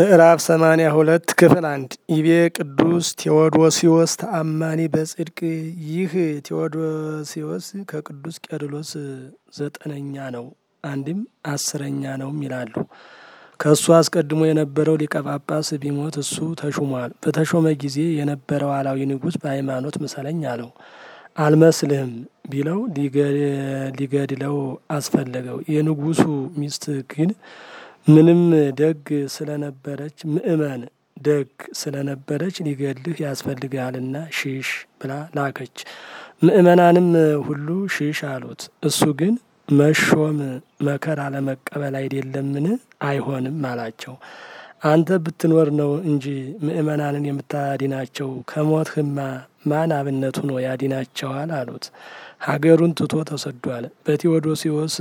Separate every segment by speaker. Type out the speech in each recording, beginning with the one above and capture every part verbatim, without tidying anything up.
Speaker 1: ምዕራፍ ሰማንያ ሁለት ክፍል አንድ ኢቤ ቅዱስ ቴዎዶሲዎስ ተአማኒ በጽድቅ። ይህ ቴዎዶሲዎስ ከቅዱስ ቄርሎስ ዘጠነኛ ነው፣ አንድም አስረኛ ነውም ይላሉ። ከእሱ አስቀድሞ የነበረው ሊቀ ጳጳስ ቢሞት እሱ ተሹሟል። በተሾመ ጊዜ የነበረው አላዊ ንጉሥ በሃይማኖት ምሰለኝ አለው። አልመስልህም ቢለው ሊገድለው አስፈለገው። የንጉሱ ሚስት ግን ምንም ደግ ስለነበረች ምእመን ደግ ስለነበረች ሊገድልህ ያስፈልግሃልና ሽሽ ብላ ላከች። ምእመናንም ሁሉ ሽሽ አሉት። እሱ ግን መሾም መከራ ለመቀበል አይደለምን? አይሆንም አላቸው። አንተ ብትኖር ነው እንጂ ምእመናንን የምታድናቸው፣ ከሞትህማ ማን አብነቱ ነው ያድናቸዋል? አሉት። ሀገሩን ትቶ ተሰዷል። በቴዎዶሲዎስ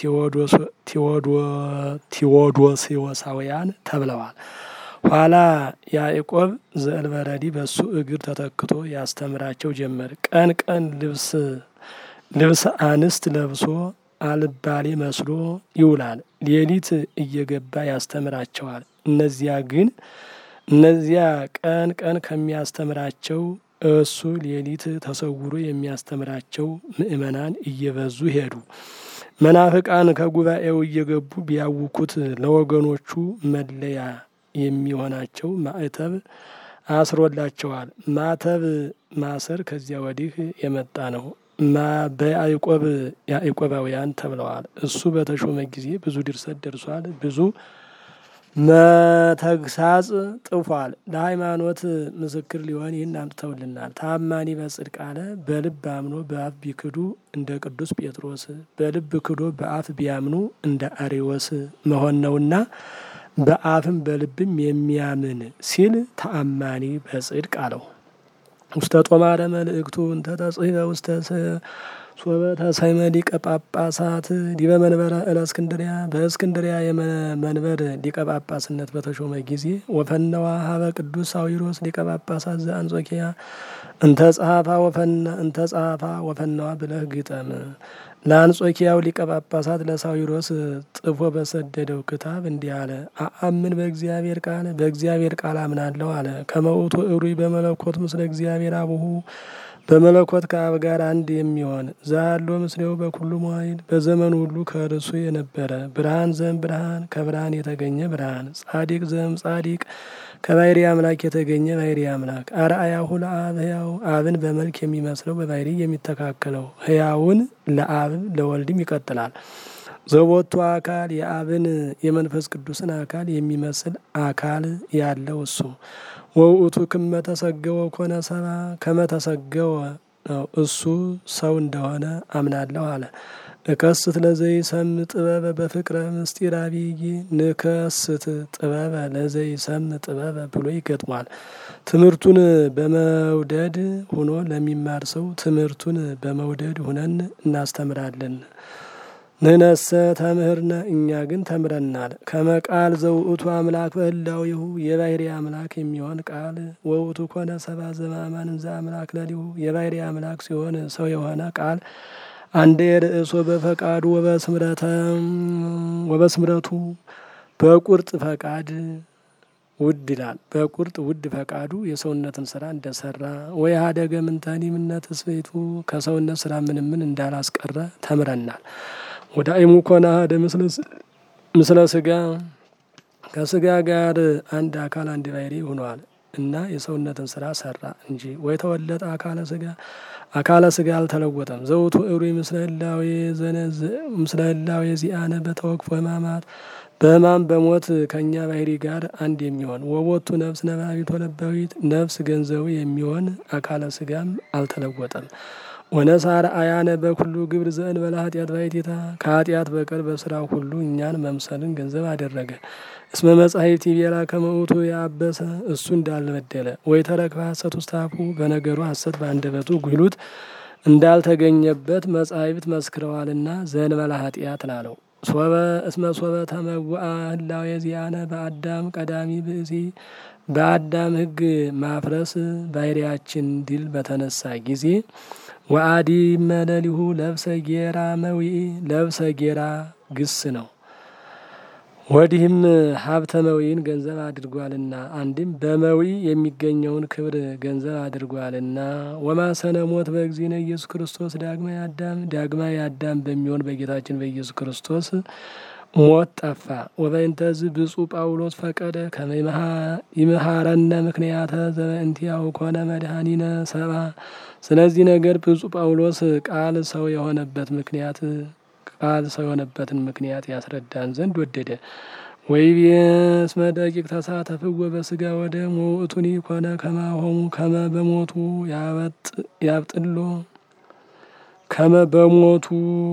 Speaker 1: ቴዎዶሲዎሳውያን ተብለዋል። ኋላ ያዕቆብ ዘእልበረዲ በሱ እግር ተተክቶ ያስተምራቸው ጀመር። ቀን ቀን ልብስ ልብስ አንስት ለብሶ አልባሌ መስሎ ይውላል። ሌሊት እየገባ ያስተምራቸዋል። እነዚያ ግን እነዚያ ቀን ቀን ከሚያስተምራቸው እሱ ሌሊት ተሰውሮ የሚያስተምራቸው ምእመናን እየበዙ ሄዱ። መናፍቃን ከጉባኤው እየገቡ ቢያውኩት ለወገኖቹ መለያ የሚሆናቸው ማዕተብ አስሮላቸዋል። ማተብ ማሰር ከዚያ ወዲህ የመጣ ነው። በያዕቆብ ያዕቆባውያን ተብለዋል። እሱ በተሾመ ጊዜ ብዙ ድርሰት ደርሷል። ብዙ መተግሳጽ ጥፏል። ለሃይማኖት ምስክር ሊሆን ይህን አምጥተውልናል። ታማኒ በጽድቅ አለ። በልብ አምኖ በአፍ ቢክዱ እንደ ቅዱስ ጴጥሮስ፣ በልብ ክዶ በአፍ ቢያምኑ እንደ አሬዎስ መሆን ነውና በአፍም በልብም የሚያምን ሲል ተአማኒ በጽድቅ አለው። ውስተ ጦማረ መልእክቱ እንተ ተጽሕፈ ውስተ ሶበ ተሰይመ ሊቀ ጳጳሳት ዲበ መንበረ እለእስክንድርያ። በእስክንድርያ የመንበር ሊቀ ጳጳስነት በተሾመ ጊዜ ወፈነዋ ሀበ ቅዱስ ሳዊሮስ ሊቀ ጳጳሳት ዘአንጾኪያ እንተ ጸሐፋ ወፈና እንተ ጸሐፋ ወፈነዋ ብለህ ግጠም። ለአንጾኪያው ሊቀ ጳጳሳት ለሳዊሮስ ጽፎ በሰደደው ክታብ እንዲህ አለ። አአምን በእግዚአብሔር ቃል፣ በእግዚአብሔር ቃል አምናለሁ አለ። ከመውቱ እሩይ በመለኮት ምስለ እግዚአብሔር አቡሁ፣ በመለኮት ከአብ ጋር አንድ የሚሆን ዛሎ ምስሌው በኩሉ መዋይል፣ በዘመኑ ሁሉ ከእርሱ የነበረ ብርሃን ዘም ብርሃን፣ ከብርሃን የተገኘ ብርሃን፣ ጻዲቅ ዘም ጻዲቅ፣ ከባህሪ አምላክ የተገኘ ባህሪ አምላክ፣ አርአያሁ ለአብ ሕያው፣ አብን በመልክ የሚመስለው በባህሪ የሚተካከለው፣ ሕያውን ለአብ ለወልድም ይቀጥላል። ዘቦቱ አካል፣ የአብን የመንፈስ ቅዱስን አካል የሚመስል አካል ያለው እሱ። ወውእቱ ክመ ተሰገወ ኮነ ሰባ፣ ከመተሰገወ ነው እሱ ሰው እንደሆነ አምናለሁ አለ። እከስት ለዘይሰም ጥበበ በፍቅረ ምስጢር አብይ፣ ንከስት ጥበበ ለዘይሰም ጥበበ ብሎ ይገጥሟል። ትምህርቱን በመውደድ ሆኖ ለሚማር ሰው ትምህርቱን በመውደድ ሁነን እናስተምራለን። ንነሰ ተምህርነ፣ እኛ ግን ተምረናል። ከመቃል ዘውእቱ አምላክ በህላዊሁ፣ የባህሪ አምላክ የሚሆን ቃል። ወውእቱ ኮነ ሰባ ዘማማን እንዘ አምላክ ለሊሁ፣ የባህሪ አምላክ ሲሆን ሰው የሆነ ቃል። አንደ የርእሶ በፈቃዱ ወበስምረቱ፣ በቁርጥ ፈቃድ ውድ ይላል። በቁርጥ ውድ ፈቃዱ የሰውነትን ስራ እንደሰራ። ወይ ሀደገ ምንተኒ ምነት ስፌቱ፣ ከሰውነት ስራ ምንምን እንዳላስቀረ ተምረናል። ወደ አይሙ ኮነ አሐደ ምስለ ስጋ፣ ከስጋ ጋር አንድ አካል አንድ ባህሪ ሆኗል እና የሰውነትን ስራ ሰራ እንጂ። ወይ ተወለጠ አካለ ስጋ፣ አካለ ስጋ አልተለወጠም። ዘውቱ እሩይ ምስለ ህላዌ ዘነዝ ምስለ ህላዌ ዚአነ በተወክፎ ህማማት፣ በህማም በሞት ከእኛ ባህሪ ጋር አንድ የሚሆን። ወቦቱ ነፍስ ነባቢት ወለባዊት፣ ነፍስ ገንዘቡ የሚሆን አካለ ስጋም አልተለወጠም። ወነሳር አያነ በኩሉ ግብር ዘእንበለ ኃጢአት ባሕቲታ፣ ከኃጢአት በቀር በስራ ሁሉ እኛን መምሰልን ገንዘብ አደረገ። እስመ መጻሕፍት ይቤላ ከመ ውእቱ ያበሰ፣ እሱ እንዳልበደለ። ወይ ተረክበ ሐሰት ውስተ አፉ፣ በነገሩ ሐሰት በአንደበቱ ጉድሉት እንዳልተገኘበት መጻሕፍት መስክረዋልና ዘእንበለ ኃጢአት ላለው። ሶበ እስመ ሶበ ተመውአ ህላዌ ዚአነ በአዳም ቀዳሚ ብእሲ፣ በአዳም ሕግ ማፍረስ ባህሪያችን ድል በተነሳ ጊዜ ወአዲ መለሊሁ ለብሰ ጌራ መዊኢ፣ ለብሰ ጌራ ግስ ነው። ወዲህም ሀብተ መዊን ገንዘብ አድርጓልና አንድም በመዊ የሚገኘውን ክብር ገንዘብ አድርጓልና ወማሰነ ሞት በእግዚእነ ኢየሱስ ክርስቶስ ዳግማይ አዳም ዳግማይ አዳም በሚሆን በጌታችን በኢየሱስ ክርስቶስ ሞት ጠፋ። ወበእንተዝ ብፁዕ ጳውሎስ ፈቀደ ከመ ይምሃረነ ምክንያተ ዘበእንቲአሁ ኮነ መድኃኒነ ሰብአ። ስለዚህ ነገር ብፁዕ ጳውሎስ ቃል ሰው የሆነበት ምክንያት ቃል ሰው የሆነበትን ምክንያት ያስረዳን ዘንድ ወደደ። ወይቤ እስመ ደቂቅ ተሳተፍዎ በስጋ ወደሙ ውእቱኒ ኮነ ከማሆሙ ከመ በሞቱ ያብጥሎ ከመ በሞቱ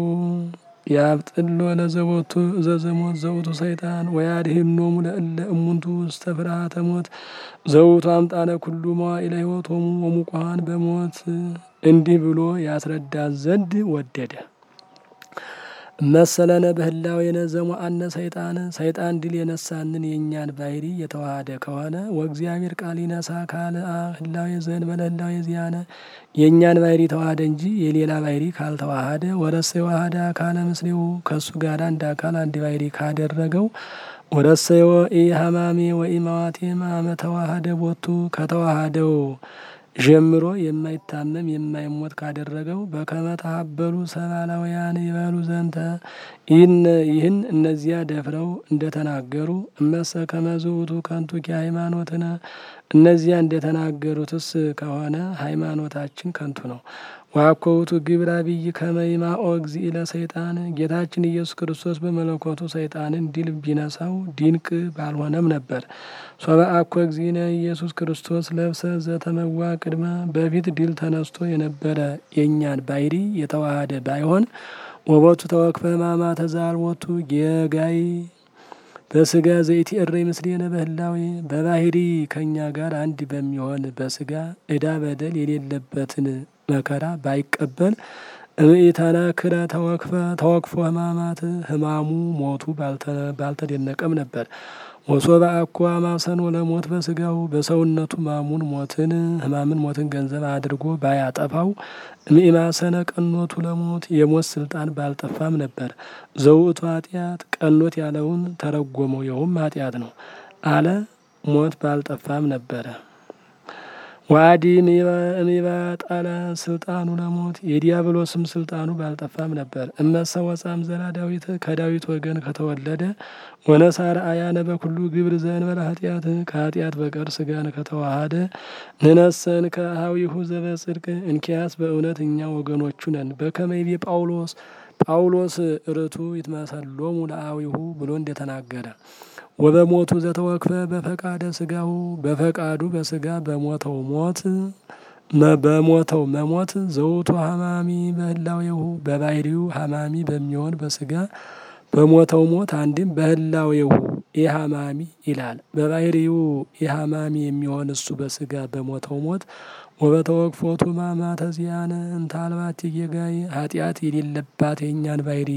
Speaker 1: ያብጥሎ ለዘቦቱ ዘዘሞት ዘውቱ ሰይጣን ወያድኅኖሙ ለእለ እሙንቱ ውስተ ፍርሃተ ሞት ዘውቱ አምጣነ ኩሉ መዋዕለ ሕይወቶሙ ወሙቁሃን በሞት እንዲህ ብሎ ያስረዳን ዘንድ ወደደ። መሰለነ በህላዌነ ዘሞአነ ሰይጣን ሰይጣን ድል የነሳንን የእኛን ባህሪ የተዋሃደ ከሆነ ወእግዚአብሔር ቃል ይነሳ ካልአ ህላዌ ዘእንበለ ህላዌ ዚአነ የእኛን ባህሪ ተዋሃደ እንጂ የሌላ ባህሪ ካልተዋሃደ ወረሰ የዋሃደ አካለ ምስሌው ከእሱ ጋር አንድ አካል አንድ ባህሪ ካደረገው ወረሰዮ ኢ ሀማሜ ወኢ መዋቴ ማመ ተዋሃደ ቦቱ ከተዋሃደው ጀምሮ የማይታመም የማይሞት ካደረገው በከመ ተሀበሉ ሰባላውያን ይበሉ ዘንተ ይህን እነዚያ ደፍረው እንደተናገሩ እመሰ ከመ ዝውቱ ከንቱ ሃይማኖትነ እነዚያ እንደተናገሩትስ ከሆነ ሃይማኖታችን ከንቱ ነው። ወአኮ ውእቱ ግብረ አብይ ከመ ይማኦ እግዚእ ለሰይጣን ጌታችን ኢየሱስ ክርስቶስ በመለኮቱ ሰይጣንን ድል ቢነሳው ድንቅ ባልሆነም ነበር። ሶበ አኮ እግዚእነ ኢየሱስ ክርስቶስ ለብሰ ዘተመዋ ቅድመ በፊት ድል ተነስቶ የነበረ የእኛን ባህሪ የተዋሃደ ባይሆን ወቦቱ ተወክፈ ሕማማተ ዘአልቦቱ ጌጋይ በስጋ ዘይቲ እረይ ምስሌነ በህላዌ በባህሪ ከእኛ ጋር አንድ በሚሆን በስጋ ዕዳ በደል የሌለበትን መከራ ባይቀበል እምኢተናክረ ተወክፈ ተወክፎ ሕማማት ሕማሙ ሞቱ ባልተደነቀም ነበር። ወሶበ አኮ አማሰኖ ለሞት በስጋው በሰውነቱ ሕማሙን ሞትን ሕማምን ሞትን ገንዘብ አድርጎ ባያጠፋው እምኢማሰነ ቀኖቱ ለሞት የሞት ስልጣን ባልጠፋም ነበር። ዘውእቱ ኃጢአት ቀኖት ያለውን ተረጎመው ይኸውም ኃጢአት ነው አለ ሞት ባልጠፋም ነበረ። ዋዲ እሚባጣለ ስልጣኑ ለሞት የዲያብሎስም ስልጣኑ ባልጠፋም ነበር። እመሰ ወጻም ዘራ ዳዊት ከዳዊት ወገን ከተወለደ ወነሳረ አያነ በኩሉ ግብር ዘእንበለ ኃጢአት ከኃጢአት በቀር ስጋን ከተዋሃደ ንነሰን ከአኀዊሁ ዘበጽድቅ እንኪያስ በእውነት እኛ ወገኖቹ ነን። በከመ ይቤ ጳውሎስ ጳውሎስ ርቱ ይትመሰሎሙ ለአኀዊሁ ብሎ እንደተናገረ ወበሞቱ ዘተወክፈ በፈቃደ ስጋሁ በፈቃዱ በስጋ በሞተው ሞት በሞተው መሞት ዘውቱ ሀማሚ በህላዌሁ በባህሪው ሀማሚ በሚሆን በስጋ በሞተው ሞት አንድም በህላዌሁ ኢሀማሚ ይላል። በባህሪው ኢሀማሚ የሚሆን እሱ በስጋ በሞተው ሞት ወበተወክፎቱ ሕማማተ ዚአነ እንተ አልባቲ ጌጋይ ኃጢአት የሌለባት የእኛን ባህሪ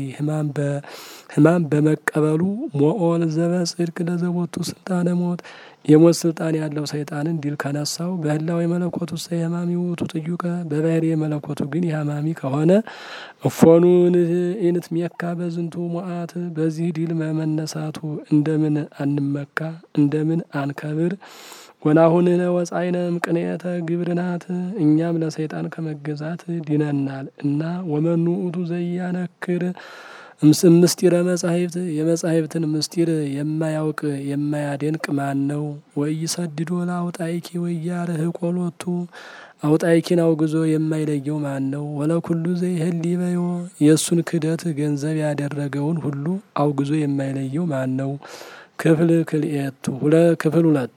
Speaker 1: ሕማም በመቀበሉ ሞኦል ዘበጽድቅ ለዘቦቱ ስልጣነ ሞት የሞት ስልጣን ያለው ሰይጣንን ድል ከነሳው በህላዌ መለኮቱ ሰ የሕማሚ ውእቱ ጥዩቀ በባህሪ መለኮቱ ግን የሕማሚ ከሆነ እፎኑ ኢንትሜካ በዝንቱ ሞአት በዚህ ድል መመነሳቱ እንደምን አንመካ እንደምን አንከብር። ወናሁንነ ወጻይነ እምቅንየተ ግብርናት እኛም ለሰይጣን ከመገዛት ድነናል እና ወመኑ ውእቱ ዘያነክር ምስጢረ መጻሕፍት የመጻሕፍትን ምስጢር የማያውቅ የማያደንቅ ማን ነው? ወኢሰድዶ ለአውጣይኪ ወኢያርኅቆ ሎቱ አውጣይኪን አውግዞ የማይለየው ማን ነው? ወለኩሉ ዘይህሊ በዮ የእሱን ክደት ገንዘብ ያደረገውን ሁሉ አውግዞ የማይለየው ማን ነው? ክፍል ክልኤቱ ክፍል ሁለት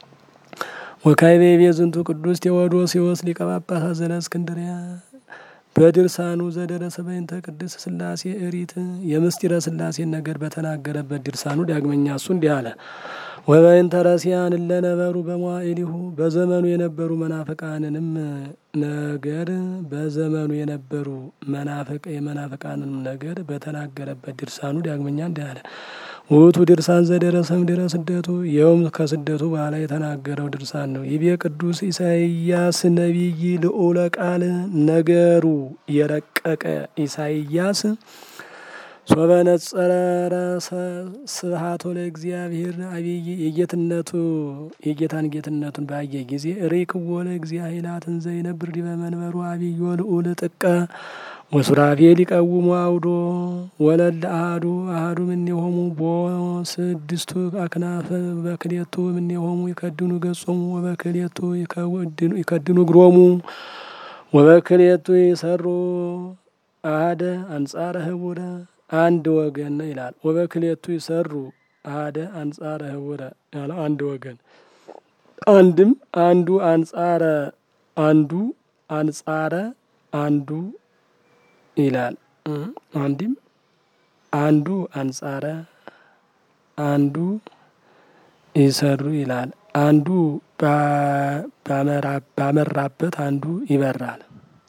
Speaker 1: ወካዕበ ይቤ ዝንቱ ቅዱስ ቴዎዶስዮስ ሊቀ ጳጳሳት ዘእስክንድርያ በድርሳኑ ዘደረሰ በእንተ ቅድስት ሥላሴ እሪት የምስጢረ ሥላሴን ነገር በተናገረበት ድርሳኑ ዳግመኛ እሱ እንዲህ አለ። ወበእንተ ረሲያን ለነበሩ በመዋዕሊሁ በዘመኑ የነበሩ መናፍቃንንም ነገር በዘመኑ የነበሩ መናፍቅ የመናፍቃንንም ነገር በተናገረበት ድርሳኑ ዳግመኛ እንዲህ አለ። ውእቱ ድርሳን ዘደረሰም ድረ ስደቱ ይኸውም ከስደቱ በኋላ የተናገረው ድርሳን ነው። ይቤ ቅዱስ ኢሳይያስ ነቢይ ልዑለ ቃል ነገሩ የረቀቀ ኢሳይያስ ሶበ ነጸረ ስብሐቶ ለእግዚአብሔር አብይ የጌትነቱ የጌታን ጌትነቱን ባየ ጊዜ ርኢክዎ ለእግዚአብሔር እንዘ ይነብር ዲበ መንበሩ አብይ ወልዑል ጥቀ ወሱራፌል ይቀውሙ አውዶ ወለለ አሐዱ አሐዱ እምኔሆሙ ቦ ስድስቱ አክናፈ በክልኤቱ እምኔሆሙ ይከድኑ ገጾሙ ወበክልኤቱ ይከድኑ እግሮሙ ወበክልኤቱ ይሰሩ አሐደ አንጻረ ህቡረ አንድ ወገን ነው ይላል። ወበክልኤቱ ይሰሩ አሐደ አንጻረ ህቡረ ያለው አንድ ወገን አንድም አንዱ አንጻረ አንዱ አንጻረ አንዱ ይላል። አንድም አንዱ አንጻረ አንዱ ይሰሩ ይላል። አንዱ ባመራበት አንዱ ይበራል።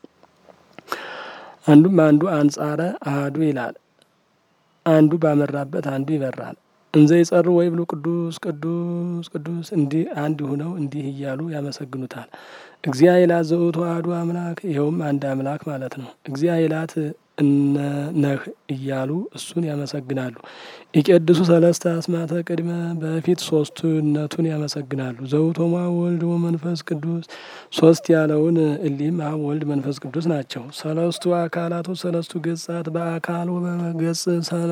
Speaker 1: አንዱም አንዱ አንጻረ አሐዱ ይላል። አንዱ ባመራበት አንዱ ይበራል። እንዘ ይጸሩ ወይ ብሉ ቅዱስ ቅዱስ ቅዱስ እንዲህ አንድ ሆነው እንዲህ እያሉ ያመሰግኑታል። እግዚአብሔር ዘውእቱ አሐዱ አምላክ ይኸውም አንድ አምላክ ማለት ነው። እግዚአብሔር ነህ እያሉ እሱን ያመሰግናሉ። ይቄድሱ ሰለስተ አስማተ ቅድመ በፊት ሶስትነቱን ያመሰግናሉ። ዘውእቶሙ አብ ወልድ ወመንፈስ ቅዱስ ሶስት ያለውን እሊህም አብ ወልድ መንፈስ ቅዱስ ናቸው። ሰለስቱ አካላቱ ሰለስቱ ገጻት በአካል ወበገጽ ሰለ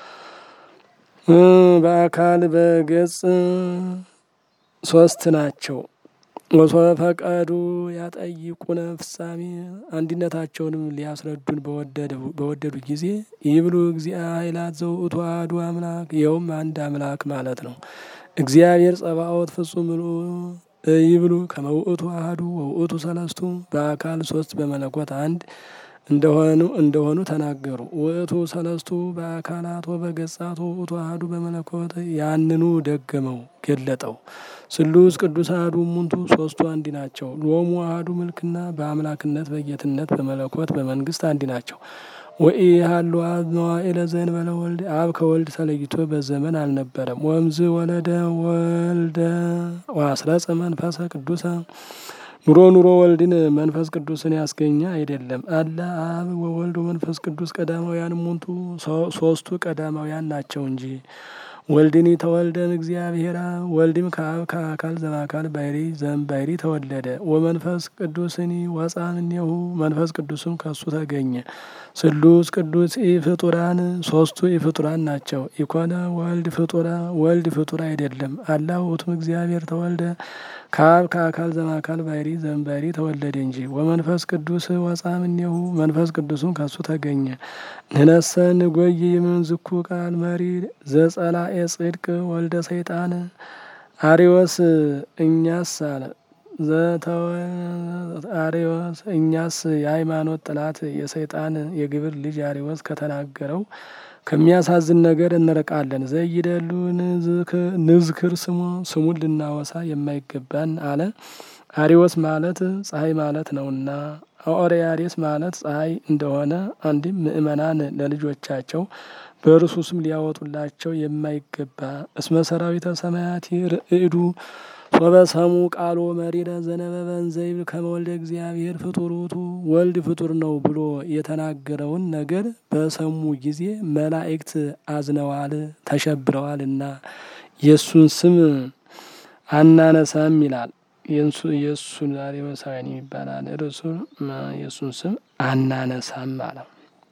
Speaker 1: በአካል በገጽ ሶስት ናቸው። ወሶበ ፈቀዱ ያጠይቁነ ፍጻሜ አንድነታቸውንም ሊያስረዱን በወደዱ ጊዜ ይብሉ እግዚአብሔር ዘውእቱ አሐዱ አምላክ ይኸውም አንድ አምላክ ማለት ነው። እግዚአብሔር ጸባኦት ፍጹም ምሉእ ይብሉ ከመ ውእቱ አሐዱ ወውእቱ ሰለስቱ በአካል ሶስት በመለኮት አንድ እንደሆኑ እንደሆኑ ተናገሩ። ውእቱ ሰለስቱ በአካላት ወበገጻት ውእቱ አሐዱ በመለኮት ያንኑ ደገመው ገለጠው። ስሉስ ቅዱስ አሐዱ እሙንቱ ሶስቱ አንድ ናቸው። ሎሙ አሐዱ ምልክና በአምላክነት በጌትነት በመለኮት በመንግስት አንድ ናቸው። ወኢሃሉ አብ መዋዕለ ዘእንበለ ወልድ አብ ከወልድ ተለይቶ በዘመን አልነበረም። ወእምዝ ወለደ ወልደ ወአስረጸ መንፈሰ ቅዱሰ ኑሮ ኑሮ ወልድን መንፈስ ቅዱስን ያስገኘ አይደለም። አለ አብ ወወልድ ወመንፈስ ቅዱስ ቀዳማውያን እሙንቱ ሶስቱ ቀዳማውያን ናቸው እንጂ። ወልድኒ ተወልደን እግዚአብሔር ወልድም ከአብ ከአካል ዘማካል ባሕሪ ዘም ባሕሪ ተወለደ። ወመንፈስ ቅዱስኒ ወፃ እምኔሁ መንፈስ ቅዱስም ከሱ ተገኘ። ስሉስ ቅዱስ ኢፍጡራን ሶስቱ ኢፍጡራን ናቸው። ኢኮነ ወልድ ፍጡራ ወልድ ፍጡር አይደለም። አላ ውእቱም እግዚአብሔር ተወልደ ከአብ ከአካል ዘማካል ባሕሪ ዘም ባሕሪ ተወለደ እንጂ። ወመንፈስ ቅዱስ ወፃ እምኔሁ መንፈስ ቅዱስም ከሱ ተገኘ። ንሕነሰ ንጐይ እምዝኩ ቃል መሪ ዘጸላኤ ጽድቅ ወልደ ሰይጣን አሪዎስ እኛስ አለ አሪዎስ እኛስ የሃይማኖት ጠላት የሰይጣን የግብር ልጅ አሪዎስ ከተናገረው ከሚያሳዝን ነገር እንርቃለን። ዘይደሉ ንዝክር ስሙ ስሙን ልናወሳ የማይገባን አለ። አሪዎስ ማለት ፀሐይ ማለት ነውና ኦሪያሪስ ማለት ፀሐይ እንደሆነ አንድም ምእመናን ለልጆቻቸው በእርሱ ስም ሊያወጡላቸው የማይገባ እስመ ሰራዊተ ሰማያት ርዕዱ ሶበ ሰሙ ቃሎ መሪረ ዘነበበ እንዘ ይብል ከመ ወልደ እግዚአብሔር ፍጡር ውእቱ ወልድ ፍጡር ነው ብሎ የተናገረውን ነገር በሰሙ ጊዜ መላእክት አዝነዋል ተሸብረዋልና የእሱን ስም አናነሳም ይላል። የእሱን ዛሬ መሳዊያን ይባላል። እርሱ የእሱን ስም አናነሳም ማለት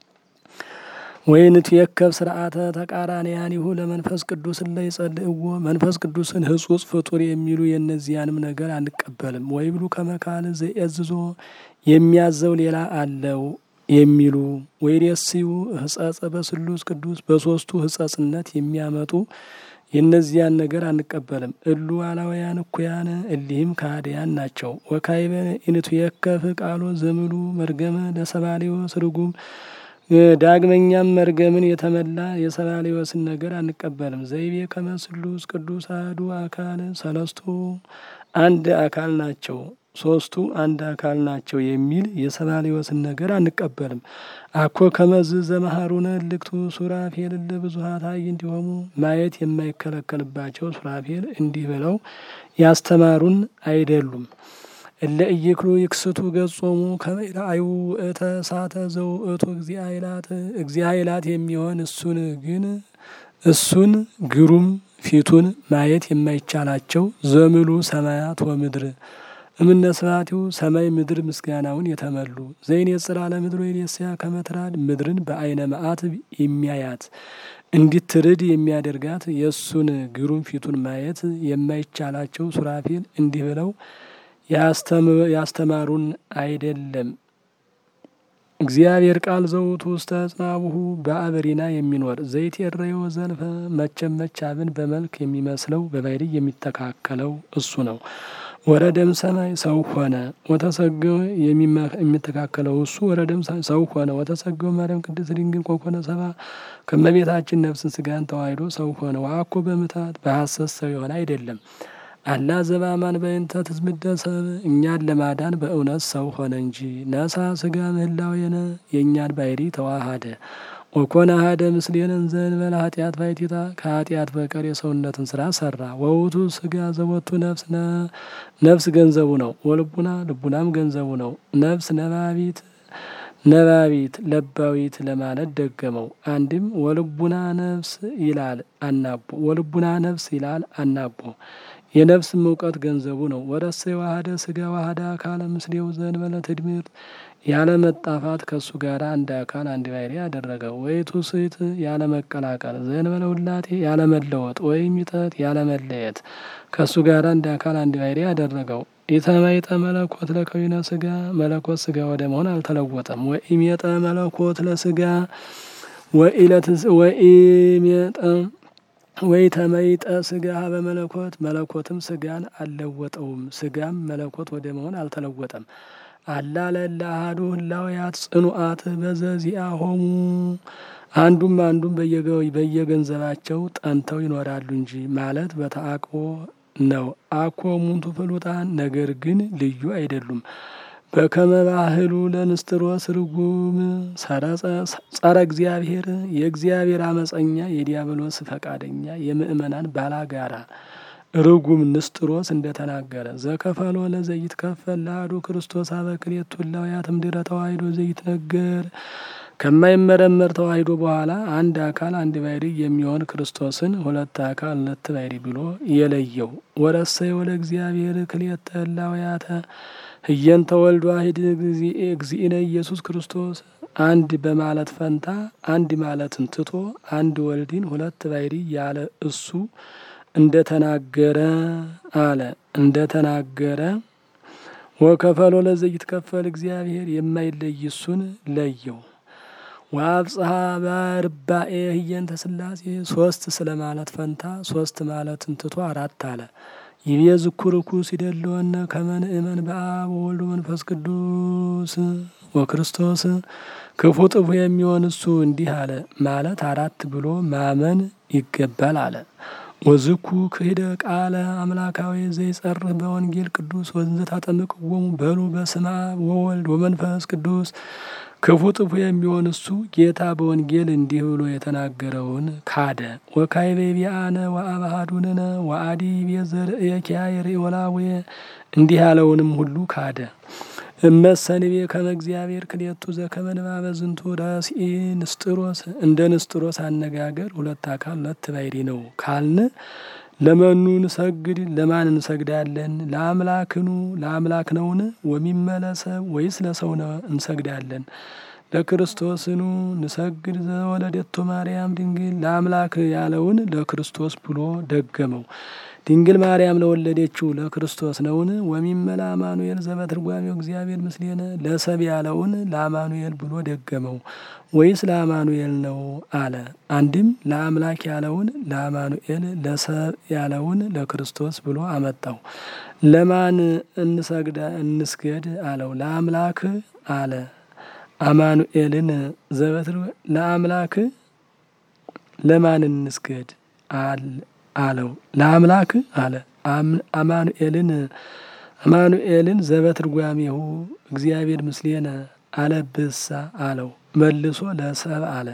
Speaker 1: ወይንት የከብ ስርዓተ ተቃራኒያኒሁ ለመንፈስ ቅዱስ ላይ ጸልእዎ መንፈስ ቅዱስን ህጹጽ ፍጡር የሚሉ የእነዚያንም ነገር አንቀበልም። ወይ ብሉ ከመካል ዘእዝዞ የሚያዘው ሌላ አለው የሚሉ ወይ ደስዩ ህጸጸ በስሉስ ቅዱስ በሶስቱ ህጸጽነት የሚያመጡ የእነዚያን ነገር አንቀበልም። እሉ አላውያን እኩያን እሊህም ከሃዲያን ናቸው። ወካይበ ኢንቱ የከፍ ቃሎ ዘምሉ መርገመ ለሰባሌዎ ስርጉም ዳግመኛም መርገምን የተመላ የሰባሌዎስን ነገር አንቀበልም። ዘይቤ ከመ ስሉስ ቅዱስ አሐዱ አካል ሰለስቱ አንድ አካል ናቸው ሶስቱ አንድ አካል ናቸው የሚል የሰባሌዎስን ነገር አንቀበልም። አኮ ከመዝ ዘመሃሩነ ልክቱ ሱራፌል ለብዙሃት አይ እንዲሆሙ ማየት የማይከለከልባቸው ሱራፌል እንዲህ ብለው ያስተማሩን አይደሉም። እለ ኢይክሉ ይክስቱ ገጾሙ ከመ ይርአዩ ውእተ እሳተ ዘውእቱ እግዚአ ኃይላት እግዚአ ኃይላት የሚሆን እሱን ግን እሱን ግሩም ፊቱን ማየት የማይቻላቸው ዘምሉ ሰማያት ወምድር እምነ ስብሐቲሁ ሰማይ ምድር ምስጋናውን የተመሉ ዘይን የጽራ ለምድር ወይኔስያ ከመትራድ ምድርን በአይነ መዓት የሚያያት እንዲትርድ የሚያደርጋት የእሱን ግሩም ፊቱን ማየት የማይቻላቸው ሱራፌል እንዲህ ብለው ያስተማሩን አይደለም። እግዚአብሔር ቃል ዘውቱ ውስተ አጽናብሁ በአበሪና የሚኖር ዘይት የረዮ ዘልፈ መቼም መች አብን በመልክ የሚመስለው በባህሪ የሚተካከለው እሱ ነው። ወረደም ሰማይ ሰው ሆነ ወተሰገው የሚተካከለው እሱ ወረደም ሰው ሆነ ወተሰገው ማርያም ቅድስት ድንግል ኮኮነ ሰባ ከመቤታችን ነፍስን ስጋን ተዋህዶ ሰው ሆነ። ወአኮ በምታት በሐሰት ሰው የሆነ አይደለም። አላ ዘባማን በእንተ ትዝምደ ሰብ እኛን ለማዳን በእውነት ሰው ሆነ እንጂ ነሳ ስጋ ምህላዌነ የእኛን ባህሪ ተዋሃደ። ወኮነ አሐደ ምስሌነ ዘእንበለ ኃጢአት ባሕቲታ ከኃጢአት በቀር የሰውነትን ስራ ሰራ። ወውቱ ስጋ ዘቦቱ ነፍስ ነፍስ ገንዘቡ ነው። ወልቡና ልቡናም ገንዘቡ ነው። ነፍስ ነባቢት ነባቢት ለባዊት ለማለት ደገመው። አንድም ወልቡና ነፍስ ይላል አናቦ ወልቡና ነፍስ ይላል አናቦ የነፍስ እውቀት ገንዘቡ ነው። ወረሰ የዋሃደ ስጋ ዋሃደ አካለ ምስሌው ዘእንበለ ትድምርት ያለ መጣፋት ከእሱ ጋር አንድ አካል አንድ ባህሪ ያደረገው። ወይቱ ስት ያለ መቀላቀል ዘእንበለ ውላቴ ያለ መለወጥ ወይም ይጠት ያለ መለየት ከእሱ ጋር አንድ አካል አንድ ባህሪ ያደረገው። ኢተመይጠ መለኮት ለከዊነ ስጋ መለኮት ስጋ ወደ መሆን አልተለወጠም። ወኢሜጠ መለኮት ለስጋ ወኢለትስ ወኢሜጠ ወይ ተመይጠ ስጋ በመለኮት መለኮትም ስጋን አልለወጠውም። ስጋም መለኮት ወደ መሆን አልተለወጠም። አላ ለእለ አሐዱ ህላዌያት ጽኑዓት በዘዚአሆሙ አንዱም አንዱም በየገንዘባቸው ጠንተው ይኖራሉ እንጂ ማለት በተአቅቦ ነው። አኮ ሙንቱ ፍሉጣን ነገር ግን ልዩ አይደሉም። በከመ ባህሉ ለንስጥሮስ ርጉም ሰረጸ ጸረ እግዚአብሔር የእግዚአብሔር አመፀኛ የዲያብሎስ ፈቃደኛ የምእመናን ባላጋራ ርጉም ንስጥሮስ እንደተናገረ ዘከፈሎ ለዘይት ከፈል ለአሐዱ ክርስቶስ አበክሬቱ ህላዌያት እምድኅረ ተዋሕዶ ዘይት ነገር ከማይመረመር ተዋሕዶ በኋላ አንድ አካል አንድ ባህሪ የሚሆን ክርስቶስን ሁለት አካል ሁለት ባህሪ ብሎ የለየው። ወረሰየ ወለ እግዚአብሔር ክልኤተ ህላዌያተ ህየንተ ወልድ ዋሕድ እግዚእነ ኢየሱስ ክርስቶስ አንድ በማለት ፈንታ አንድ ማለትን ትቶ አንድ ወልድን ሁለት ባህሪ ያለ እሱ እንደተናገረ አለ እንደተናገረ ወከፈሎ ለዘይት ከፈል እግዚአብሔር የማይለይ እሱን ለየው። ወአብጽሐ በርባኤ ህየንተ ሥላሴ ሶስት ስለማለት ፈንታ ሶስት ማለትን ትቶ አራት አለ። ይቤ ዝኩርኩ ሲደለወነ ከመ ንእመን በአብ ወወልድ ወመንፈስ ቅዱስ ወክርስቶስ ክፉ ጥፉ የሚሆን እሱ እንዲህ አለ ማለት አራት ብሎ ማመን ይገባል አለ። ወዝኩ ክህደ ቃለ አምላካዊ ዘይጸርህ በወንጌል ቅዱስ ወንዘ ታጠምቅዎሙ በሉ በስመ አብ ወወልድ ወመንፈስ ቅዱስ ክፉ ጥፉ የሚሆን እሱ ጌታ በወንጌል እንዲህ ብሎ የተናገረውን ካደ። ወካዕበ ቢአነ ወአብ አሐዱ ንሕነ ወአዲ ቤዘርእየኪያ የርእዮላዌ እንዲህ ያለውንም ሁሉ ካደ። እመሰንቤ ከመ እግዚአብሔር ክልኤቱ ዘከመ ንባበ ዝንቱ ራስኢ ንስጥሮስ እንደ ንስጥሮስ አነጋገር ሁለት አካል ሁለት ባህሪ ነው ካልን ለመኑ ንሰግድ ለማን እንሰግዳለን? ለአምላክኑ ለአምላክ ነውን? ወሚመለሰብ ወይስ ለሰው ነው እንሰግዳለን? ለክርስቶስኑ ንሰግድ ዘወለደቶ ማርያም ድንግል ለአምላክ ያለውን ለክርስቶስ ብሎ ደገመው። ድንግል ማርያም ለወለደችው ለክርስቶስ ነውን? ወሚመላ አማኑኤል ዘበትርጓሜው እግዚአብሔር ምስሌነ ለሰብ ያለውን ለአማኑኤል ብሎ ደገመው ወይስ ለአማኑኤል ነው አለ። አንድም ለአምላክ ያለውን ለአማኑኤል ለሰብ ያለውን ለክርስቶስ ብሎ አመጣው። ለማን እንሰግዳ እንስገድ አለው? ለአምላክ አለ። አማኑኤልን ዘበትር ለአምላክ ለማን እንስገድ አለ አለው? ለአምላክ አለ። አማኑኤልን አማኑኤልን ዘበትርጓሜሁ እግዚአብሔር ምስሌነ አለብሳ አለው። መልሶ ለሰብ አለ።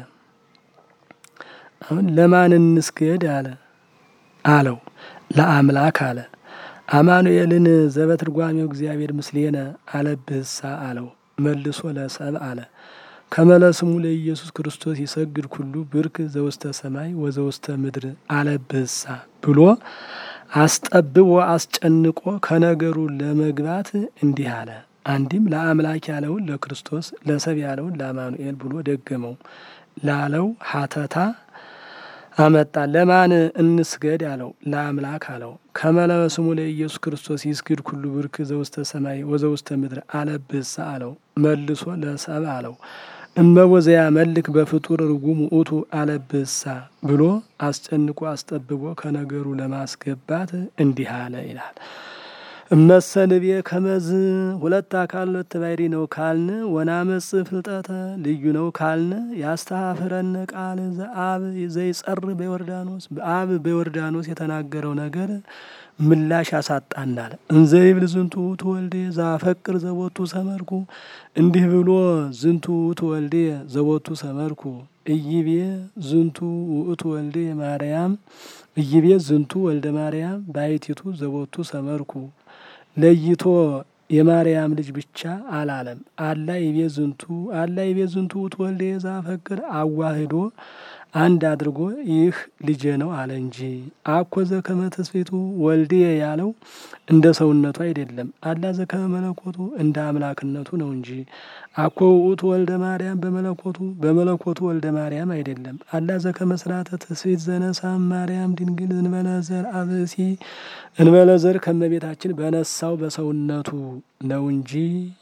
Speaker 1: አሁን ለማን እንስገድ አለ አለው? ለአምላክ አለ። አማኑኤልን ዘበትርጓሜው እግዚአብሔር ምስሌነ አለብህሳ አለው። መልሶ ለሰብ አለ ከመለስሙ ለኢየሱስ ክርስቶስ ይሰግድ ኩሉ ብርክ ዘውስተ ሰማይ ወዘውስተ ምድር አለብህሳ ብሎ አስጠብቦ አስጨንቆ ከነገሩ ለመግባት እንዲህ አለ። አንድም ለአምላክ ያለውን ለክርስቶስ ለሰብ ያለውን ለአማኑኤል ብሎ ደገመው። ላለው ሀተታ አመጣ። ለማን እንስገድ አለው። ለአምላክ አለው። ከመለስሙ ለኢየሱስ ክርስቶስ ይስግድ ኩሉ ብርክ ዘውስተ ሰማይ ወዘውስተ ምድር አለብህሳ አለው። መልሶ ለሰብ አለው እመወዘያ መልክ በፍጡር ርጉም ውእቱ አለብህሳ ብሎ አስጨንቆ አስጠብቦ ከነገሩ ለማስገባት እንዲህ አለ ይላል። እመሰንቤ ከመዝ ሁለት አካል ሁለት ባሕርይ ነው ካልን ወናመጽ ፍልጠተ ልዩ ነው ካልን ያስተሐፍረነ ቃል ዘአብ ዘይጸር በዮርዳኖስ በአብ በዮርዳኖስ የተናገረው ነገር ምላሽ ያሳጣናል። እንዘ ይብል ዝንቱ ውእቱ ወልዴ ዘአፈቅር ዘቦቱ ሰመርኩ እንዲህ ብሎ ዝንቱ ውእቱ ወልዴ ዘቦቱ ሰመርኩ እይቤ ዝንቱ ውእቱ ወልዴ ማርያም እይቤ ዝንቱ ወልደ ማርያም ባሕቲቱ ዘቦቱ ሰመርኩ ለይቶ የማርያም ልጅ ብቻ አላለም። አላ ይቤ ዝንቱ አላ ይቤ ዝንቱ ውእቱ ወልዴ ዘአፈቅር አዋህዶ አንድ አድርጎ ይህ ልጄ ነው አለ እንጂ አኮ ዘከመ ትስብእቱ ወልዴ ያለው እንደ ሰውነቱ አይደለም። አላ ዘከመ መለኮቱ እንደ አምላክነቱ ነው እንጂ አኮ ውእቱ ወልደ ማርያም በመለኮቱ በመለኮቱ ወልደ ማርያም አይደለም። አላ ዘከመ ስርዓተ ትስብእት ዘነሳም ማርያም ድንግል እንበለ ዘር አብሲ እንበለ ዘር ከመቤታችን በነሳው በሰውነቱ ነው እንጂ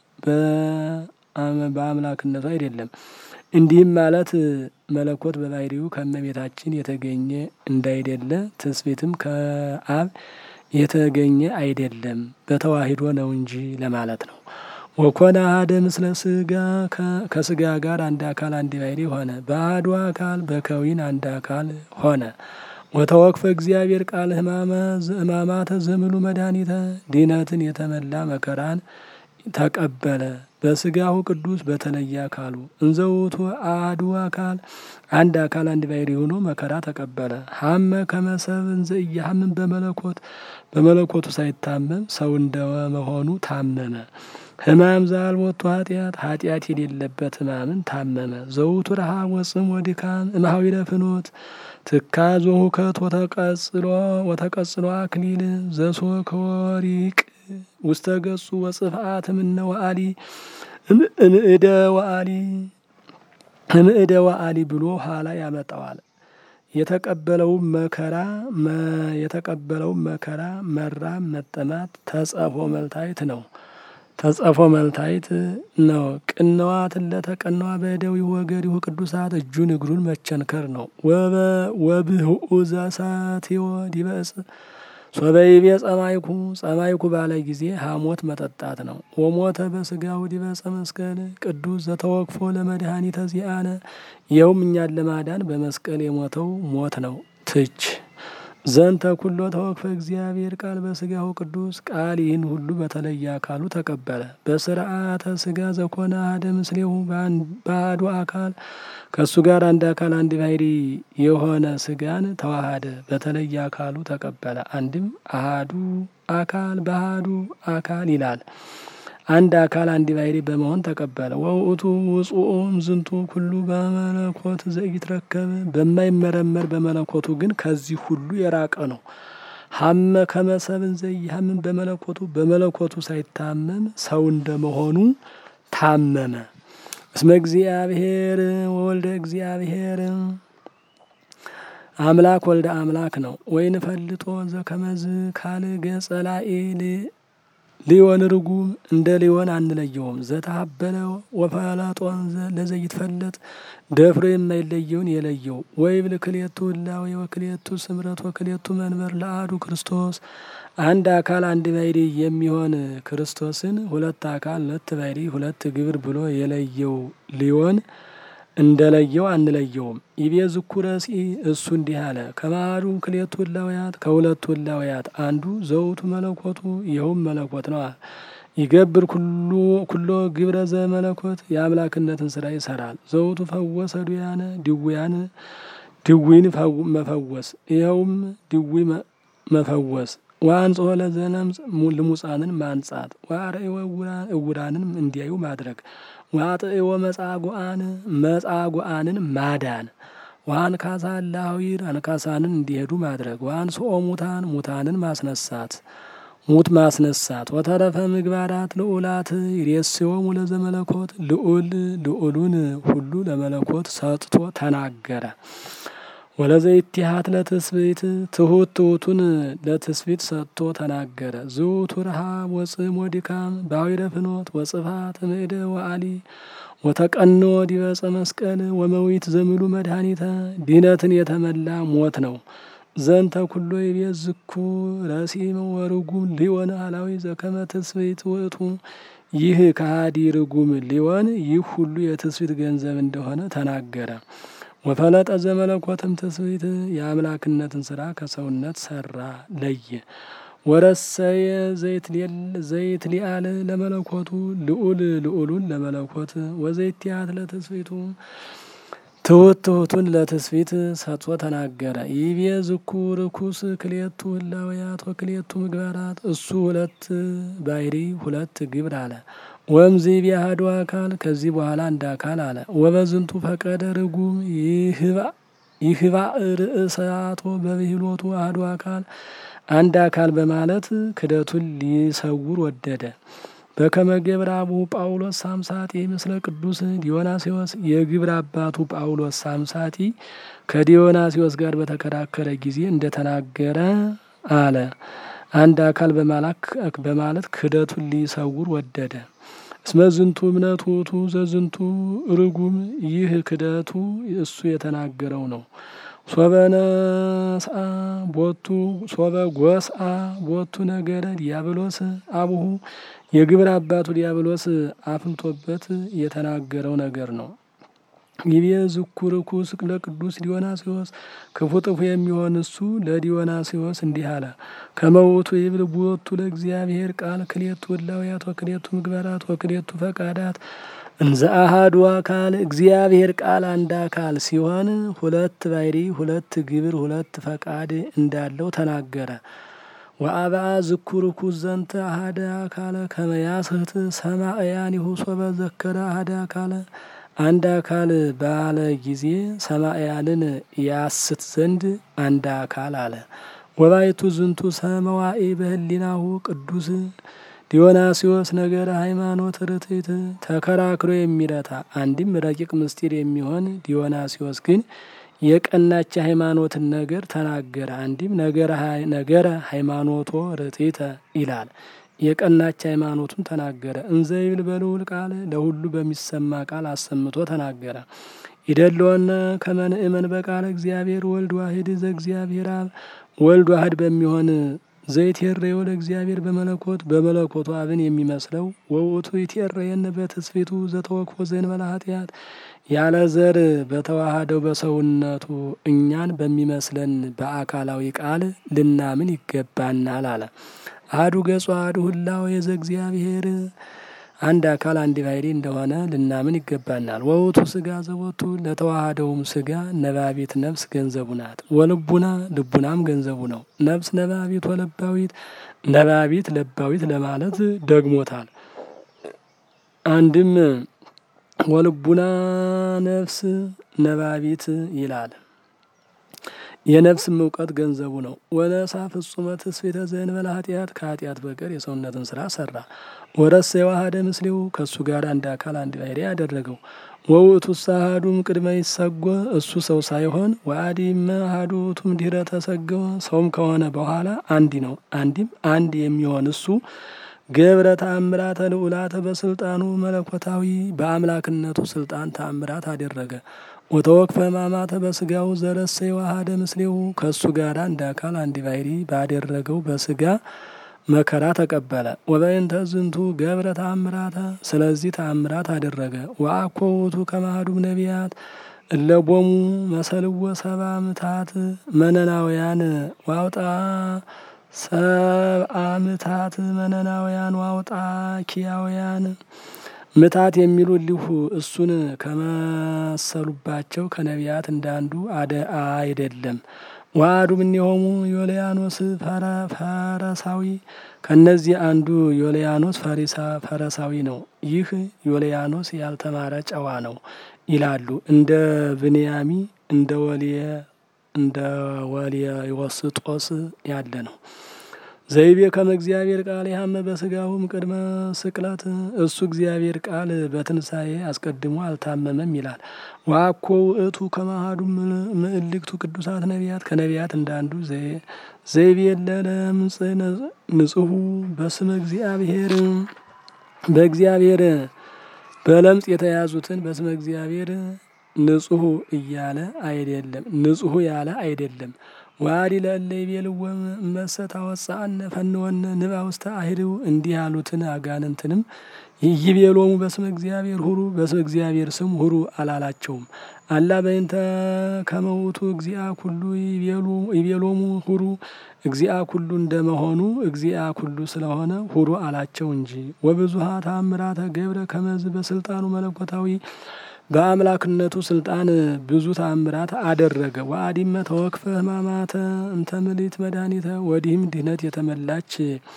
Speaker 1: በአምላክነቱ አይደለም። እንዲህም ማለት መለኮት በባሕርዩ ከመቤታችን የተገኘ እንዳይደለ ትስብእትም ከአብ የተገኘ አይደለም በተዋሂዶ ነው እንጂ ለማለት ነው። ወኮነ አሐደ ምስለ ስጋ ከስጋ ጋር አንድ አካል አንድ ባሕርይ ሆነ። በአሐዱ አካል በከዊን አንድ አካል ሆነ። ወተወክፈ እግዚአብሔር ቃል ሕማማተ ዘምሉ መድኃኒተ ድኅነትን የተመላ መከራን ተቀበለ። በስጋሁ ቅዱስ በተለየ አካሉ እንዘ ውእቱ አሐዱ አካል አንድ አካል አንድ ባሕርይ ሆኖ መከራ ተቀበለ። ሀመ ከመ ሰብእ እንዘ ኢያሐምም በመለኮት በመለኮቱ ሳይታመም ሰው እንደመሆኑ ታመመ። ሕማም ዘአልቦቱ ኃጢአት ኃጢአት የሌለበት ሕማምን ታመመ። ዘውቱ ረሃብ ወጽም ወድካም እምኀዊረ ፍኖት ትካዝ ወሁከት ወተቀጽሎ ወተቀጽሎ አክሊል ዘሶከ ወሪቅ ውስተ ገጹ ወጽፍአት እምነ ወአሊ እምእደ ወአሊ እምእደ ወአሊ ብሎ ኋላ ያመጣዋል። የተቀበለውም መከራ የተቀበለው መከራ መራብ መጠማት ተጸፎ መልታይት ነው። ተጸፎ መልታይት ነው። ቅንዋትን ለተቀነዋ በእደዊሁ ወገሪሁ ቅዱሳት እጁን እግሩን መቸንከር ነው። ወብህኡ ዘሳትዮ ዲበ ዕፅ ሶበይቤ ጸማይኩ ጸማይኩ ባለ ጊዜ ሐሞት መጠጣት ነው። ወሞተ በስጋው ዲበ ዕፀ መስቀል ቅዱስ ዘተወክፎ ለመድኃኒተ ዚአነ ይኸውም እኛን ለማዳን በመስቀል የሞተው ሞት ነው። ትች ዘንተ ኩሎ ተወክፈ እግዚአብሔር ቃል በስጋው ቅዱስ ቃል ይህን ሁሉ በተለየ አካሉ ተቀበለ። በስርዓተ ስጋ ዘኮነ አሐደ ምስሌሁ በአሐዱ አካል ከእሱ ጋር አንድ አካል አንድ ባሕርይ የሆነ ስጋን ተዋሃደ በተለየ አካሉ ተቀበለ። አንድም አሐዱ አካል በአሐዱ አካል ይላል። አንድ አካል አንድ ባሕርይ በመሆን ተቀበለ። ወውእቱ ውጹኡም ዝንቱ ኩሉ በመለኮት ዘኢትረከብ በማይመረመር በመለኮቱ ግን ከዚህ ሁሉ የራቀ ነው። ሀመ ከመ ሰብእ ዘኢያሐምም በመለኮቱ በመለኮቱ ሳይታመም ሰው እንደመሆኑ ታመመ። እስመ እግዚአብሔር ወወልደ እግዚአብሔር አምላክ ወልደ አምላክ ነው። ወይን ፈልጦ ዘከመዝ ካል ገጸ ላኤል ሊዮን ርጉም እንደ ሊዮን አንለየውም። ዘተሀበለ ወፈላጦን ለዘይትፈለጥ ደፍሮ የማይለየውን የለየው። ወይብል ክልኤቱ ህላዌ ወክልኤቱ ስምረት ወክልኤቱ መንበር ለአሐዱ ክርስቶስ አንድ አካል አንድ ባሕርይ የሚሆን ክርስቶስን ሁለት አካል ሁለት ባሕርይ ሁለት ግብር ብሎ የለየው ሊዮን እንደለየው አንለየውም። ይቤ ዝኩረ ሲኢ እሱ እንዲህ አለ። ከማዱ ክልኤቱ ህላውያት ከሁለቱ ህላውያት አንዱ ዘውቱ መለኮቱ ይኸውም መለኮት ነው። ይገብር ኩሉ ኩሎ ግብረ ዘመለኮት የአምላክነትን ስራ ይሰራል። ዘውቱ ፈወሰ ዱያነ ድውያን ድዊን መፈወስ ይኸውም ድዊ መፈወስ ወአንጽሖ ለዘለምጽ ልሙጻንን ማንጻት ወአርአዮ ዕውራንን እንዲያዩ ማድረግ ወአጥዕዮ መጻጉዓን መጻጉዓንን ማዳን ወአንካሳ እላዊር አንካሳንን እንዲሄዱ ማድረግ ወአንሥኦ ሙታን ሙታንን ማስነሳት ሙት ማስነሳት ወተረፈ ምግባራት ልዑላት ይሬስዮሙ ለዘመለኮት ልዑል ልዑሉን ሁሉ ለመለኮት ሰጥቶ ተናገረ። ወለዘይትሃት ለትስብእት ትሁት ትሁቱን ለትስብእት ሰጥቶ ተናገረ። ዝውቱ ረሃብ ወጽም ወድካም ባዊረ ፍኖት ወጽፋት ምእደ ወአሊ ወተቀኖ ዲበ ዕፀ መስቀል ወመዊት ዘምሉ መድኃኒተ ድህነትን የተመላ ሞት ነው። ዘንተ ኩሎ ይቤት ዝኩ ረሲም ወርጉም ሊሆን አላዊ ዘከመ ትስብእት ውእቱ ይህ ከሃዲ ርጉም ሊሆን ይህ ሁሉ የትስብእት ገንዘብ እንደሆነ ተናገረ። ወፈለጠ ዘመለኮትም ትስብእት የአምላክነትን ስራ ከሰውነት ሰራ ለየ። ወረሰየ ዘይት ሊአል ለመለኮቱ ልዑል ልዑሉን ለመለኮት ወዘይትሃት ለትስብእቱ ትሁት ትሁቱን ለትስብእት ሰጥቶ ተናገረ። ይቤ ዝኩ ርኩስ ክልኤቱ ህላውያት ወክልኤቱ ምግባራት እሱ ሁለት ባህሪ ሁለት ግብር አለ። ወምዝ ይቤ አሐዱ አካል ከዚህ በኋላ አንድ አካል አለ። ወበዝንቱ ፈቀደ ርጉም ይህባእ ርእሳቶ በብሂሎቱ አሐዱ አካል አንድ አካል በማለት ክደቱን ሊሰውር ወደደ። በከመ ገብረ አቡሁ ጳውሎስ ሳምሳቲ ምስለ ቅዱስ ዲዮናስዮስ የግብር አባቱ ጳውሎስ ሳምሳቲ ከዲዮናስዮስ ጋር በተከራከረ ጊዜ እንደተናገረ አለ። አንድ አካል በማለት ክደቱን ሊሰውር ወደደ። እስመ ዝንቱ እምነቱ ውእቱ ዘዝንቱ ርጉም ይህ ክደቱ እሱ የተናገረው ነው። ሶበ ነስአ ቦቱ ሶበ ጎስአ ቦቱ ነገረ ዲያብሎስ አቡሁ የግብር አባቱ ዲያብሎስ አፍንቶበት የተናገረው ነገር ነው። ይቤ ዝኩ ርኩስ ለቅዱስ ዲዮናስዮስ ክፉ ጥፉ የሚሆን እሱ ለዲዮናስዮስ እንዲህ አለ። ከመውቱ ይብል ቦቱ ለእግዚአብሔር ቃል ክልኤቱ ህላውያት ወክልኤቱ ምግባራት ወክልኤቱ ፈቃዳት እንዘ አሐዱ አካል እግዚአብሔር ቃል አንድ አካል ሲሆን ሁለት ባህሪ ሁለት ግብር ሁለት ፈቃድ እንዳለው ተናገረ። ወአብአ ዝኩ ርኩስ ዘንተ አሐደ አካለ ከመ ያስሕት ሰማዕያኒሁ ሶበ ዘከረ አሐደ አካለ አንድ አካል ባለ ጊዜ ሰማዕያንን ያስት ዘንድ አንድ አካል አለ። ወባይቱ ዝንቱ ሰመዋኢ በህሊናሁ ቅዱስ ዲዮናስዮስ ነገረ ሃይማኖት ርትዕት ተከራክሮ የሚረታ አንድም ረቂቅ ምስጢር የሚሆን ዲዮናስዮስ ግን የቀናች ሃይማኖትን ነገር ተናገረ። አንድም ነገረ ሃይማኖቶ ርትዕተ ይላል። የቀናች ሃይማኖቱን ተናገረ። እንዘ ይብል በልዑል ቃል ለሁሉ በሚሰማ ቃል አሰምቶ ተናገረ። ይደለወነ ከመ ንእመን በቃለ እግዚአብሔር ወልድ ዋሕድ ዘእግዚአብሔር አብ ወልድ ዋሕድ በሚሆን ዘይትሬዮ ለእግዚአብሔር በመለኮት በመለኮቱ አብን የሚመስለው ወውእቱ ይትሬየነ በትስብእቱ ዘተወክፎ ዘእንበለ ኃጢአት ያለ ዘር በተዋሃደው በሰውነቱ እኛን በሚመስለን በአካላዊ ቃል ልናምን ይገባናል አለ። አሐዱ ገጹ አሐዱ ህላዌ ዘእግዚአብሔር አንድ አካል አንድ ባህሪ እንደሆነ ልናምን ይገባናል። ወውእቱ ስጋ ዘቦቱ ለተዋሃደውም ስጋ ነባቢት ነፍስ ገንዘቡ ናት። ወልቡና ልቡናም ገንዘቡ ነው። ነፍስ ነባቢት ወለባዊት ነባቢት ለባዊት ለማለት ደግሞታል። አንድም ወልቡና ነፍስ ነባቢት ይላል። የነፍስም እውቀት ገንዘቡ ነው። ወነሳ ፍጹመ ትስብእተ ዘእንበለ ኃጢአት ከኃጢአት በቀር የሰውነትን ስራ ሰራ። ወረሰ የዋሃደ ምስሌው ከእሱ ጋር አንድ አካል አንድ ባህሪ ያደረገው። ወውእቱሰ አሐዱም ቅድመ ይሰጎ እሱ ሰው ሳይሆን ወአዲመ አሐዱ ውእቱም ድኅረ ተሰገወ ሰውም ከሆነ በኋላ አንድ ነው። አንድም አንድ የሚሆን እሱ ገብረ ተአምራተ ልዑላተ በስልጣኑ መለኮታዊ በአምላክነቱ ስልጣን ተአምራት አደረገ። ወተወክፈ ሕማማተ በስጋው ዘረሰ የዋሃደ ምስሌው ከእሱ ጋር አንድ አካል አንድ ባህሪ ባደረገው በስጋ መከራ ተቀበለ። ወበእንተ ዝንቱ ገብረ ተአምራተ ስለዚህ ተአምራት አደረገ። ወአኮ ውእቱ ከመ አሐዱም ነቢያት እለቦሙ መሰልዎ ሰብአ ምትሐት መነናውያን ዋውጣ ሰብአ ምትሐት መነናውያን ዋውጣ ኪያውያን ምታት የሚሉ ሊሁ እሱን ከመሰሉባቸው ከነቢያት እንዳንዱ አደ አይደለም። ዋዱ እምኔሆሙ ዮልያኖስ ፈረሳዊ ከነዚህ አንዱ ዮልያኖስ ፈረሳዊ ነው። ይህ ዮልያኖስ ያልተማረ ጨዋ ነው ይላሉ። እንደ ብንያሚ እንደ ወልየ እንደ ወልየ ዮስጦስ ያለ ነው። ዘይቤ ከመ እግዚአብሔር ቃል ያመ በስጋሁም ቅድመ ስቅለት እሱ እግዚአብሔር ቃል በትንሣኤ አስቀድሞ አልታመመም ይላል። ዋኮ ውእቱ ከማሃዱ ምእልክቱ ቅዱሳት ነቢያት ከነቢያት እንዳንዱ ዘይቤ ለለምጽ ንጹሑ በስመ እግዚአብሔር በእግዚአብሔር በለምጽ የተያዙትን በስመ እግዚአብሔር ንጹሕ እያለ አይደለም ንጹሕ ያለ አይደለም። ዋዲ ለእለ ይቤልወም መሰት አወፃአነ ፈንወነ ንባ ውስተ አሂድው እንዲህ ያሉትን አጋንንትንም ይቤሎሙ በስመ እግዚአብሔር ሁሩ በስመ እግዚአብሔር ስም ሁሩ አላላቸውም። አላ በእንተ ከመ ውእቱ እግዚአ ኩሉ ይቤሉ ይቤሎሙ ሁሩ እግዚአ ኩሉ እንደመሆኑ እግዚአ ኩሉ ስለሆነ ሁሩ አላቸው እንጂ። ወብዙሃ ተአምራተ ገብረ ከመዝ በስልጣኑ መለኮታዊ በአምላክነቱ ስልጣን ብዙ ተአምራት አደረገ። ወአዲመ ተወክፈ ሕማማተ እንተ ምልዕት መድኃኒተ ወዲህም ድህነት የተመላች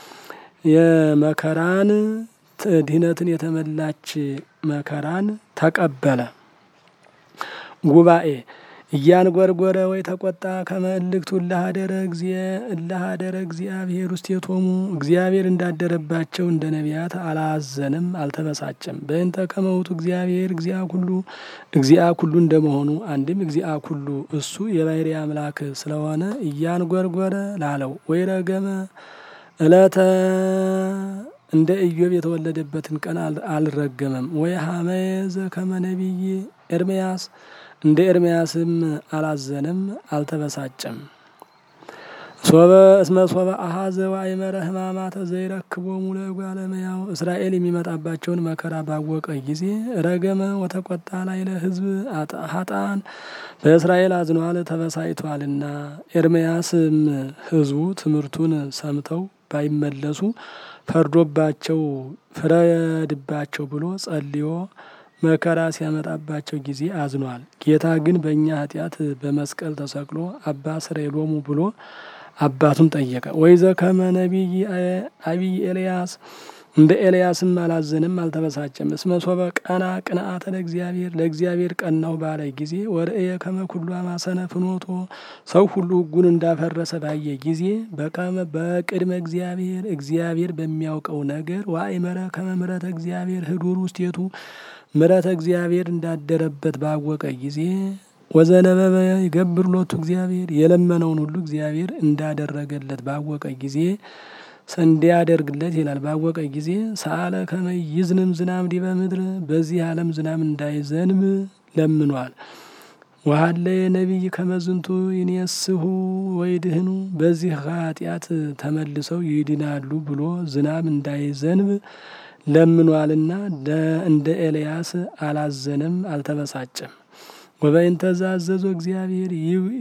Speaker 1: የመከራን ድህነትን የተመላች መከራን ተቀበለ። ጉባኤ እያንጎርጎረ ወይ ተቆጣ ከመ እልክቱ እለሃደረ እለሃደረ እግዚአብሔር ውስቴቶሙ እግዚአብሔር እንዳደረባቸው እንደ ነቢያት አላዘንም አልተበሳጨም። በእንተ ከመ ውእቱ እግዚአብሔር እግዚአ ኩሉ እግዚአ ኩሉ እንደመሆኑ አንድም እግዚአ ኩሉ እሱ የባሕርይ አምላክ ስለሆነ እያንጎርጎረ ላለው ወይ ረገመ እለተ እንደ ኢዮብ የተወለደበትን ቀን አልረገመም። ወይ ሀመዘ ከመ ነቢይ ኤርምያስ እንደ ኤርምያስም አላዘንም አልተበሳጨም። ሶበ እስመ ሶበ አሐዘ ወአእመረ ሕማማተ ዘይረክቦሙ ለእጓለ እመሕያው እስራኤል የሚመጣባቸውን መከራ ባወቀ ጊዜ ረገመ ወተቆጣ ላዕለ ሕዝብ ኃጥአን በእስራኤል አዝኗል ተበሳጭቷልና። ኤርምያስም ሕዝቡ ትምህርቱን ሰምተው ባይመለሱ ፈርዶባቸው ፍረድባቸው ብሎ ጸልዮ መከራ ሲያመጣባቸው ጊዜ አዝኗል። ጌታ ግን በእኛ ኃጢአት በመስቀል ተሰቅሎ አባ ስሬሎሙ ብሎ አባቱን ጠየቀ። ወይዘ ከመ ነቢይ አቢይ ኤልያስ እንደ ኤልያስም አላዘንም አልተበሳጨም። እስመ ሶበ ቀና ቅንአተ ለእግዚአብሔር ለእግዚአብሔር ቀናው ባለ ጊዜ ወርእየ ከመ ኩሉ አማሰነ ፍኖቶ ሰው ሁሉ ሕጉን እንዳፈረሰ ባየ ጊዜ በቀመ በቅድመ እግዚአብሔር እግዚአብሔር በሚያውቀው ነገር ወአእመረ ከመ ምሕረተ እግዚአብሔር ህዱር ውስቴቱ ምሕረተ እግዚአብሔር እንዳደረበት ባወቀ ጊዜ ወዘነበበ ይገብር ሎቱ እግዚአብሔር የለመነውን ሁሉ እግዚአብሔር እንዳደረገለት ባወቀ ጊዜ እንዲያደርግለት ይላል። ባወቀ ጊዜ ሰአለ ከመ ይዝንም ዝናም ዲበ ምድር በዚህ ዓለም ዝናም እንዳይዘንብ ለምኗል። ወሀለ ነቢይ ከመ ዝንቱ ይንየስሁ ወይድህኑ በዚህ ኃጢአት ተመልሰው ይድናሉ ብሎ ዝናም እንዳይዘንብ ለምኗልና እንደ ኤልያስ አላዘንም አልተበሳጨም። ወበእንተ ዘአዘዞ እግዚአብሔር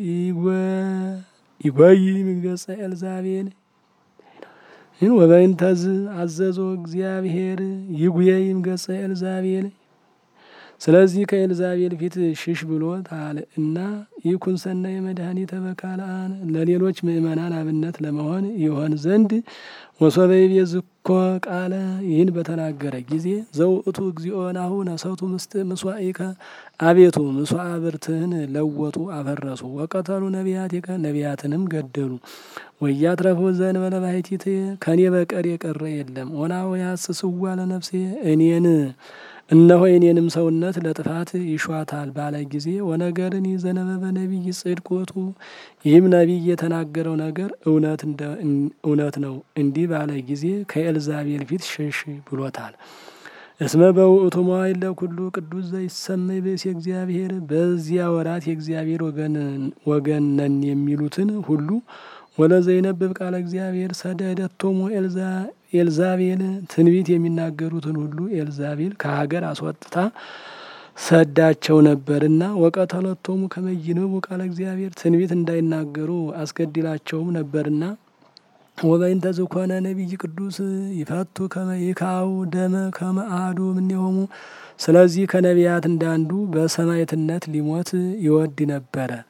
Speaker 1: ይጎይ ምገጸ ኤልዛቤል ወበእንተ ዘአዘዞ እግዚአብሔር ይጉየይ ምገጸ ኤልዛቤል ስለዚህ ከኤልዛቤል ፊት ሽሽ ብሎታል እና ይኩን ሰናይ መድኃኒተ በካልአን ለሌሎች ምእመናን አብነት ለመሆን ይሆን ዘንድ ወሶበ ይቤዝኮ ቃለ ይህን በተናገረ ጊዜ ዘውእቱ እግዚኦ ናሁ ነሰቱ ምስጥ ምስዋኢከ አቤቱ ምስዋ ብርትህን ለወጡ አፈረሱ። ወቀተሉ ነቢያቲከ ነቢያትንም ገደሉ። ወያትረፉ ዘእንበለ ባሕቲት ከኔ በቀር የቀረ የለም። ወናሁ ያስስዋ ለነፍሴ እኔን እነሆ የኔንም ሰውነት ለጥፋት ይሿታል ባለ ጊዜ ወነገርን ዘነበበ ነቢይ ጽድቅ ውእቱ ይህም ነቢይ የተናገረው ነገር እውነት እንደ እውነት ነው። እንዲህ ባለ ጊዜ ከኤልዛቤል ፊት ሽሽ ብሎታል። እስመ በውእቱ መዋዕል ለኩሉ ቅዱስ ዘይሰመይ ብእሲ እግዚአብሔር በዚያ ወራት የእግዚአብሔር ወገን ወገን ነን የሚሉትን ሁሉ ወለዘይነብብ ቃለ እግዚአብሔር ሰደደቶሙ ኤልዛቤል ትንቢት የሚናገሩትን ሁሉ ኤልዛቤል ከሀገር አስወጥታ ሰዳቸው ነበርና ወቀተለቶሙ ከመ ይንብቡ ቃለ እግዚአብሔር ትንቢት እንዳይናገሩ አስገድላቸውም ነበርና ወበእንተ ዝኮነ ነቢይ ቅዱስ ይፈቱ ከመ ይካው ደመ ከመ አሐዱ እምኔሆሙ ስለዚህ ከነቢያት እንዳንዱ በሰማዕትነት ሊሞት ይወድ ነበረ።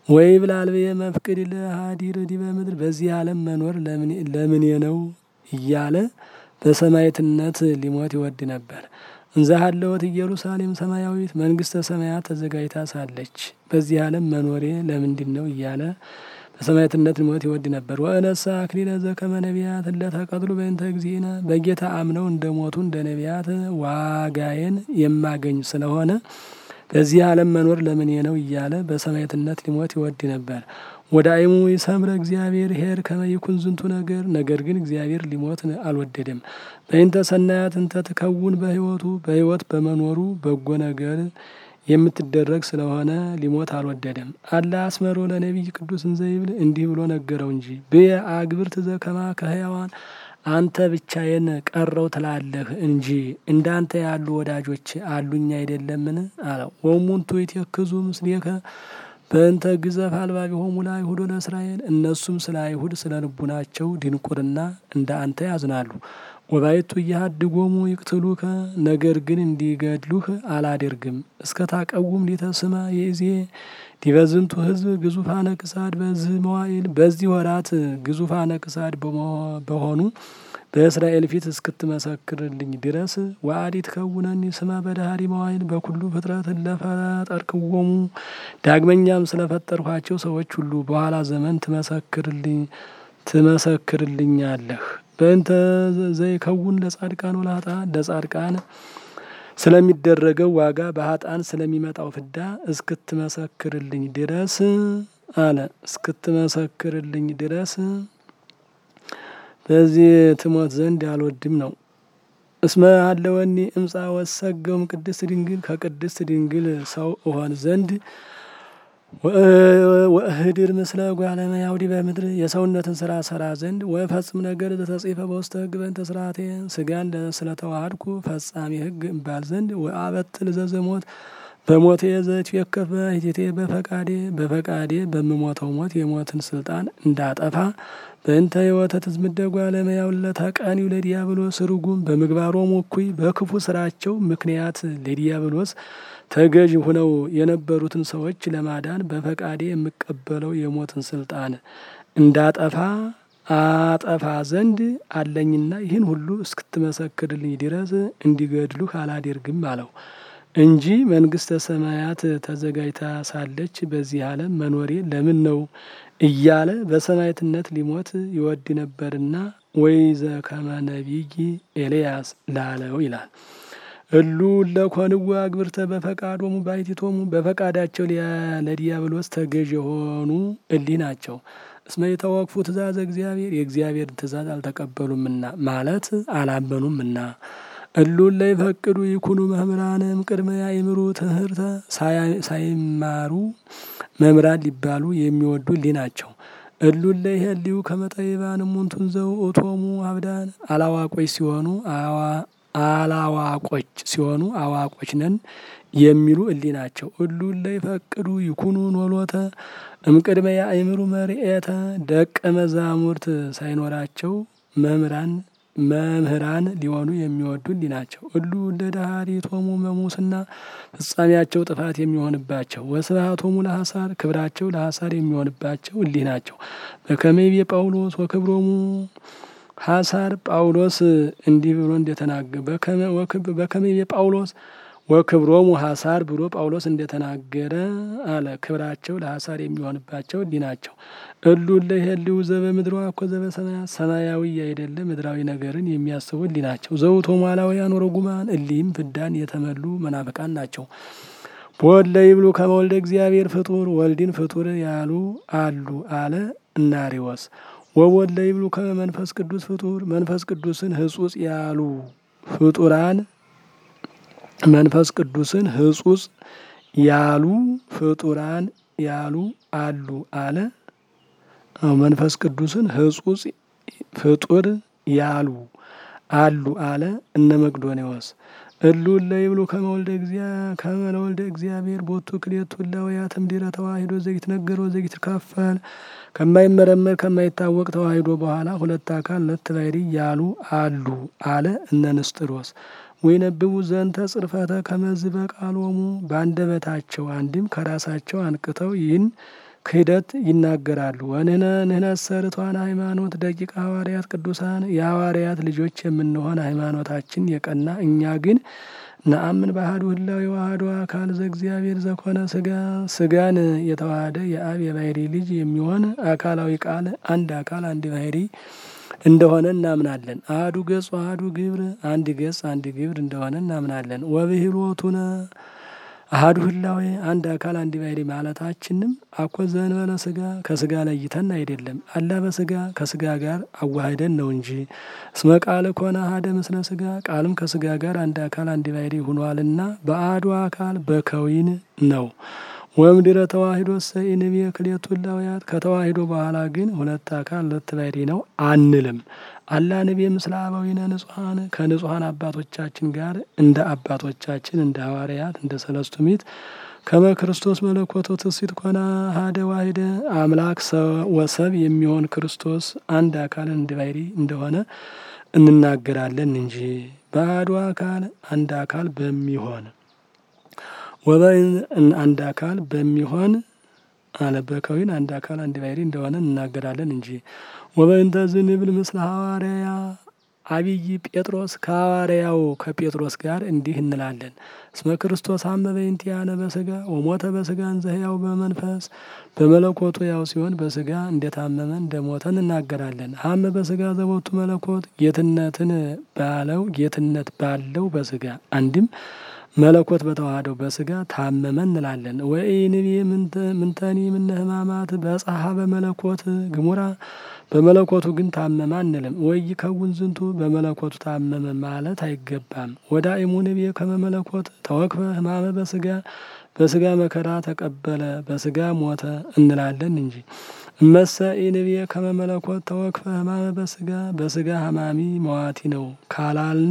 Speaker 1: ወይ ብላል መፍቅድ ለሃዲር ዲበ ምድር በዚህ ዓለም መኖር ለምን ለምን ነው እያለ በሰማዕትነት ሊሞት ይወድ ነበር። እንዘ ሀለወት ኢየሩሳሌም ሰማያዊት መንግስተ ሰማያት ተዘጋጅታ ሳለች በዚህ ዓለም መኖሬ ለምንድን ነው እያለ በሰማዕትነት ሊሞት ይወድ ነበር። ወእነሳ አክሊለ ዘከመ ነቢያት ለተቀትሉ በእንተ እግዚእነ በጌታ አምነው እንደሞቱ እንደ ነቢያት ዋጋዬን የማገኝ ስለሆነ በዚህ ዓለም መኖር ለምን ነው እያለ በሰማዕትነት ሊሞት ይወድ ነበር። ወዳይሙ ይሰምረ እግዚአብሔር ኄር ከመ ይኩን ዝንቱ ነገር ነገር ግን እግዚአብሔር ሊሞት አልወደደም። በእንተ ሰናያት እንተ ትከውን በሕይወቱ በሕይወት በመኖሩ በጎ ነገር የምትደረግ ስለሆነ ሊሞት አልወደደም። አላ አስመሮ ለነቢይ ቅዱስ እንዘ ይብል እንዲህ ብሎ ነገረው እንጂ ብየ አግብርት ዘከማ ከሕያዋን አንተ ብቻዬን ቀረው ትላለህ እንጂ እንዳንተ ያሉ ወዳጆች አሉኝ አይደለምን አለው። ወሙንቱ ይትክዙ ምስሌከ በእንተ ግዘፍ አልባቢሆሙ ለአይሁድ ለእስራኤል እነሱም ስለ አይሁድ ስለ ልቡናቸው ድንቁርና እንደ አንተ ያዝናሉ። ወባይቱ እያሃድጎሙ ይቅትሉከ ነገር ግን እንዲገድሉህ አላደርግም። እስከ ታቀውም ሊተስማ የዜ ዲበዝንቱ ህዝብ ግዙፋነ ክሳድ በዚህ መዋይል በዚህ ወራት ግዙፋነ ክሳድ በሆኑ በእስራኤል ፊት እስክትመሰክርልኝ ድረስ ወአዲት ከውነኒ ስማ በዳህሪ መዋይል በኩሉ ፍጥረት ለፈጠርክዎሙ ዳግመኛም ስለፈጠርኳቸው ሰዎች ሁሉ በኋላ ዘመን ትመሰክርልኝ ትመሰክርልኛለህ። በእንተ ዘይከውን ለጻድቃን ወለኃጥአን ለጻድቃን ስለሚደረገው ዋጋ በኃጥአን ስለሚመጣው ፍዳ እስክትመሰክርልኝ ድረስ አለ እስክትመሰክርልኝ ድረስ በዚህ ትሞት ዘንድ አልወድም ነው። እስመ ሀለወኒ እምጻ ወሰገውም ቅድስት ድንግል ከቅድስት ድንግል ሰው እሆን ዘንድ ወእህድር ምስለ ጓለ እመሕያው ዲበ ምድር የሰውነትን ስራ ሰራ ዘንድ ወፈጽም ነገር ዘተጽሕፈ በውስተ ሕግ በእንተ ስርዓቴ ስጋን ስለተዋሃድኩ ፈጻሚ ሕግ እባል ዘንድ ወአበጥል ዘዘሞት በሞቴ ዘትዌከፍ በሂቴቴ በፈቃዴ በፈቃዴ በምሞተው ሞት የሞትን ስልጣን እንዳጠፋ በእንተ ሕይወተ ትዝምደ ጓለ እመሕያው ለተቀኒው ለዲያብሎስ ርጉም በምግባሮሙ እኩይ በክፉ ስራቸው ምክንያት ለዲያብሎስ ተገዥ ሆነው የነበሩትን ሰዎች ለማዳን በፈቃዴ የምቀበለው የሞትን ስልጣን እንዳጠፋ አጠፋ ዘንድ አለኝና ይህን ሁሉ እስክትመሰክርልኝ ድረስ እንዲገድሉህ አላደርግም አለው እንጂ መንግስተ ሰማያት ተዘጋጅታ ሳለች በዚህ ዓለም መኖሬ ለምን ነው እያለ በሰማዕትነት ሊሞት ይወድ ነበርና ወይ ዘከመ ነቢይ ኤልያስ ላለው ይላል። እሉ ለኮንዋ አግብርተ በፈቃዶሙ ባሕቲቶሙ በፈቃዳቸው ለዲያብሎስ ተገዥ የሆኑ እሊ ናቸው። እስመ የተወክፉ ትእዛዘ እግዚአብሔር የእግዚአብሔር ትእዛዝ አልተቀበሉምና ማለት አላመኑምና። እሉ ለይፈቅዱ ይኩኑ መምህራንም ቅድመ ያእምሩ ትምህርተ ሳይማሩ መምህራን ሊባሉ የሚወዱ እሊ ናቸው። እሉ ለይሄልዩ ከመ ጠቢባን እሙንቱን ዘውእቶሙ አብዳን አላዋቆች ሲሆኑ አዋ አላዋቆች ሲሆኑ አዋቆች ነን የሚሉ እሊ ናቸው። እሉ ለይፈቅዱ ይኩኑ ኖሎተ እምቅድመ ያእምሩ መርኤተ ደቀ መዛሙርት ሳይኖራቸው መምህራን መምህራን ሊሆኑ የሚወዱ እሊ ናቸው። እሉ ለዳህሪቶሙ መሙስና ፍጻሜያቸው ጥፋት የሚሆንባቸው ወስብሐቶሙ ለሐሳር ክብራቸው ለሐሳር የሚሆንባቸው እሊ ናቸው። በከመ ይቤ ጳውሎስ ወክብሮሙ ሐሳር ጳውሎስ እንዲህ ብሎ እንደተናገረ በከመ ወክብ በከመ ይቤ ጳውሎስ ወክብሮሙ ሐሳር ብሎ ጳውሎስ እንደተናገረ አለ። ክብራቸው ለሐሳር የሚሆንባቸው እሊ ናቸው። እሉ ለይሄልዩ ዘበምድር ወአኮ ዘበሰማያት ሰማያዊ አይደለ ምድራዊ ነገርን የሚያስቡ እሊ ናቸው። ዘውእቶሙ አላውያን ወርጉማን እሊም ፍዳን የተመሉ መናፍቃን ናቸው። በወልደ ይብሉ ከመ ወልደ እግዚአብሔር ፍጡር ወልድን ፍጡር ያሉ አሉ አለ እናሪዎስ። ወወልደ ይብሉ ከመ መንፈስ ቅዱስ ፍጡር መንፈስ ቅዱስን ህጹጽ ያሉ ፍጡራን መንፈስ ቅዱስን ህጹጽ ያሉ ፍጡራን ያሉ አሉ አለ። መንፈስ ቅዱስን ህጹጽ ፍጡር ያሉ አሉ አለ እነ መቅዶኔዎስ። እሉ ለይብሉ ከመ ወልደ እግዚአብሔር ከመ ለወልደ እግዚአብሔር ቦቱ ክልኤቱ እላውያት እምድኅረ ተዋሕዶ ዘይትነገር ወዘይትከፈል ከማይመረመር ከማይታወቅ ተዋሕዶ በኋላ ሁለት አካል ሁለት ባሕርይ ያሉ አሉ አለ እነ ንስጥሮስ። ወይነብቡ ዘንተ ጽርፈተ ከመዝ በቃሎሙ በአንደበታቸው አንድም ከራሳቸው አንቅተው ይህን ክህደት ይናገራሉ። ወንህነ ንህነሰ ርቱዓነ ሃይማኖት ደቂቀ ሐዋርያት ቅዱሳን የሐዋርያት ልጆች የምንሆን ሃይማኖታችን የቀና እኛ ግን ነአምን በአሐዱ ህላዌ ወአሐዱ አካል ዘእግዚአብሔር ዘኮነ ስጋ ስጋን የተዋሃደ የአብ የባህሪ ልጅ የሚሆን አካላዊ ቃል አንድ አካል አንድ ባህሪ እንደሆነ እናምናለን። አሐዱ ገጽ አሐዱ ግብር አንድ ገጽ አንድ ግብር እንደሆነ እናምናለን። ወብሂሎቱነ አሐዱ ህላዌ አንድ አካል አንድ ባህሪ ማለታችንም አኮ ዘእንበለ ስጋ ከስጋ ለይተን አይደለም፣ አላ በስጋ ከስጋ ጋር አዋህደን ነው እንጂ። እስመ ቃል ኮነ አሐደ ምስለ ስጋ ቃልም ከስጋ ጋር አንድ አካል አንድ ባህሪ ሆኗልና በአሐዱ አካል በከዊን ነው። ወእምድኅረ ተዋሂዶ ሰኢንቤ ክልኤቱ ህላዌያት ከተዋሂዶ በኋላ ግን ሁለት አካል ሁለት ባህሪ ነው አንልም። አላ ንቤ ምስለ አበዊነ ንጹሐን ከንጹሐን አባቶቻችን ጋር እንደ አባቶቻችን እንደ ሐዋርያት እንደ ሰለስቱ ምዕት ከመ ክርስቶስ መለኮቱ ትስብእት ኮነ አሐደ ዋሕደ አምላክ ወሰብ የሚሆን ክርስቶስ አንድ አካል አንድ ባህሪ እንደሆነ እንናገራለን እንጂ። በአሐዱ አካል አንድ አካል በሚሆን ወበይን አንድ አካል በሚሆን አለ በከዊን አንድ አካል አንድ ባህሪ እንደሆነ እንናገራለን እንጂ። ወበእንተ ዝንብል ምስለ ሐዋርያ አብይ ጴጥሮስ ከሐዋርያው ከጴጥሮስ ጋር እንዲህ እንላለን። እስመ ክርስቶስ ሀመ በእንቲአነ በስጋ ወሞተ በስጋ እንዘ ሕያው በመንፈስ በመለኮቱ ያው ሲሆን በስጋ እንደታመመ እንደሞተ እንናገራለን። ሀመ በስጋ ዘቦቱ መለኮት ጌትነትን ባለው ጌትነት ባለው በስጋ አንድም መለኮት በተዋህደው በስጋ ታመመ እንላለን። ወኢንቤ ምንተኒ ምነ ሕማማት በጸሐ በመለኮት ግሙራ በመለኮቱ ግን ታመመ አንልም። ወይ ከውን ዝንቱ በመለኮቱ ታመመ ማለት አይገባም። ወዳእሙ ንቤ ከመ መለኮት ተወክፈ ሕማመ በስጋ በስጋ መከራ ተቀበለ በስጋ ሞተ እንላለን እንጂ። እመሰ ኢንቤ ከመ መለኮት ተወክፈ ሕማመ በስጋ በስጋ ሕማሚ መዋቲ ነው ካላልነ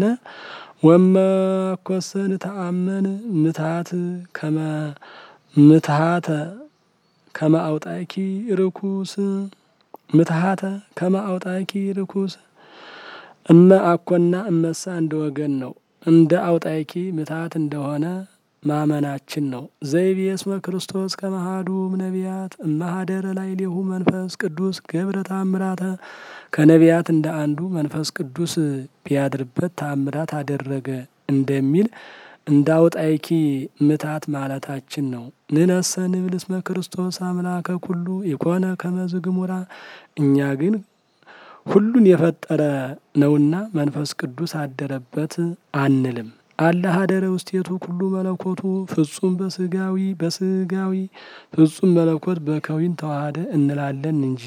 Speaker 1: ወመኮሰ ንተአመን ምትሃት ከመ ምትሃተ ከመ አውጣኪ ርኩስ ምትሃተ ከመ አውጣኪ ርኩስ እመ አኮና እመሳ እንደ ወገን ነው። እንደ አውጣኪ ምትሃት እንደሆነ ማመናችን ነው። ዘይቤ እስመ ክርስቶስ ከመ አሐዱ ነቢያት እመሃደረ ላዕሌሁ መንፈስ ቅዱስ ገብረ ተአምራተ ከነቢያት እንደ አንዱ መንፈስ ቅዱስ ቢያድርበት ተአምራት አደረገ እንደሚል እንደ አውጣይኪ ምታት ማለታችን ነው። ንነሰ ንብል እስመ ክርስቶስ አምላከ ኩሉ ኢኮነ ከመ ዝግሙራ እኛ ግን ሁሉን የፈጠረ ነውና መንፈስ ቅዱስ አደረበት አንልም። አለ ሀደረ ውስቴቱ ኩሉ መለኮቱ ፍጹም በስጋዊ በስጋዊ ፍጹም መለኮት በከዊን ተዋህደ እንላለን እንጂ።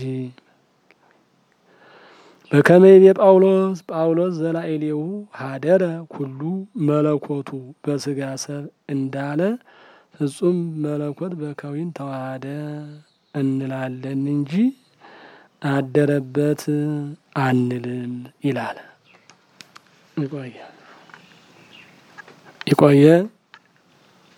Speaker 1: በከመ ይቤ ጳውሎስ ጳውሎስ ዘላዕሌሁ ሀደረ ኩሉ መለኮቱ በስጋ ሰብ እንዳለ ፍጹም መለኮት በከዊን ተዋህደ እንላለን እንጂ አደረበት አንልም ይላል። ይቆየ ይቆየ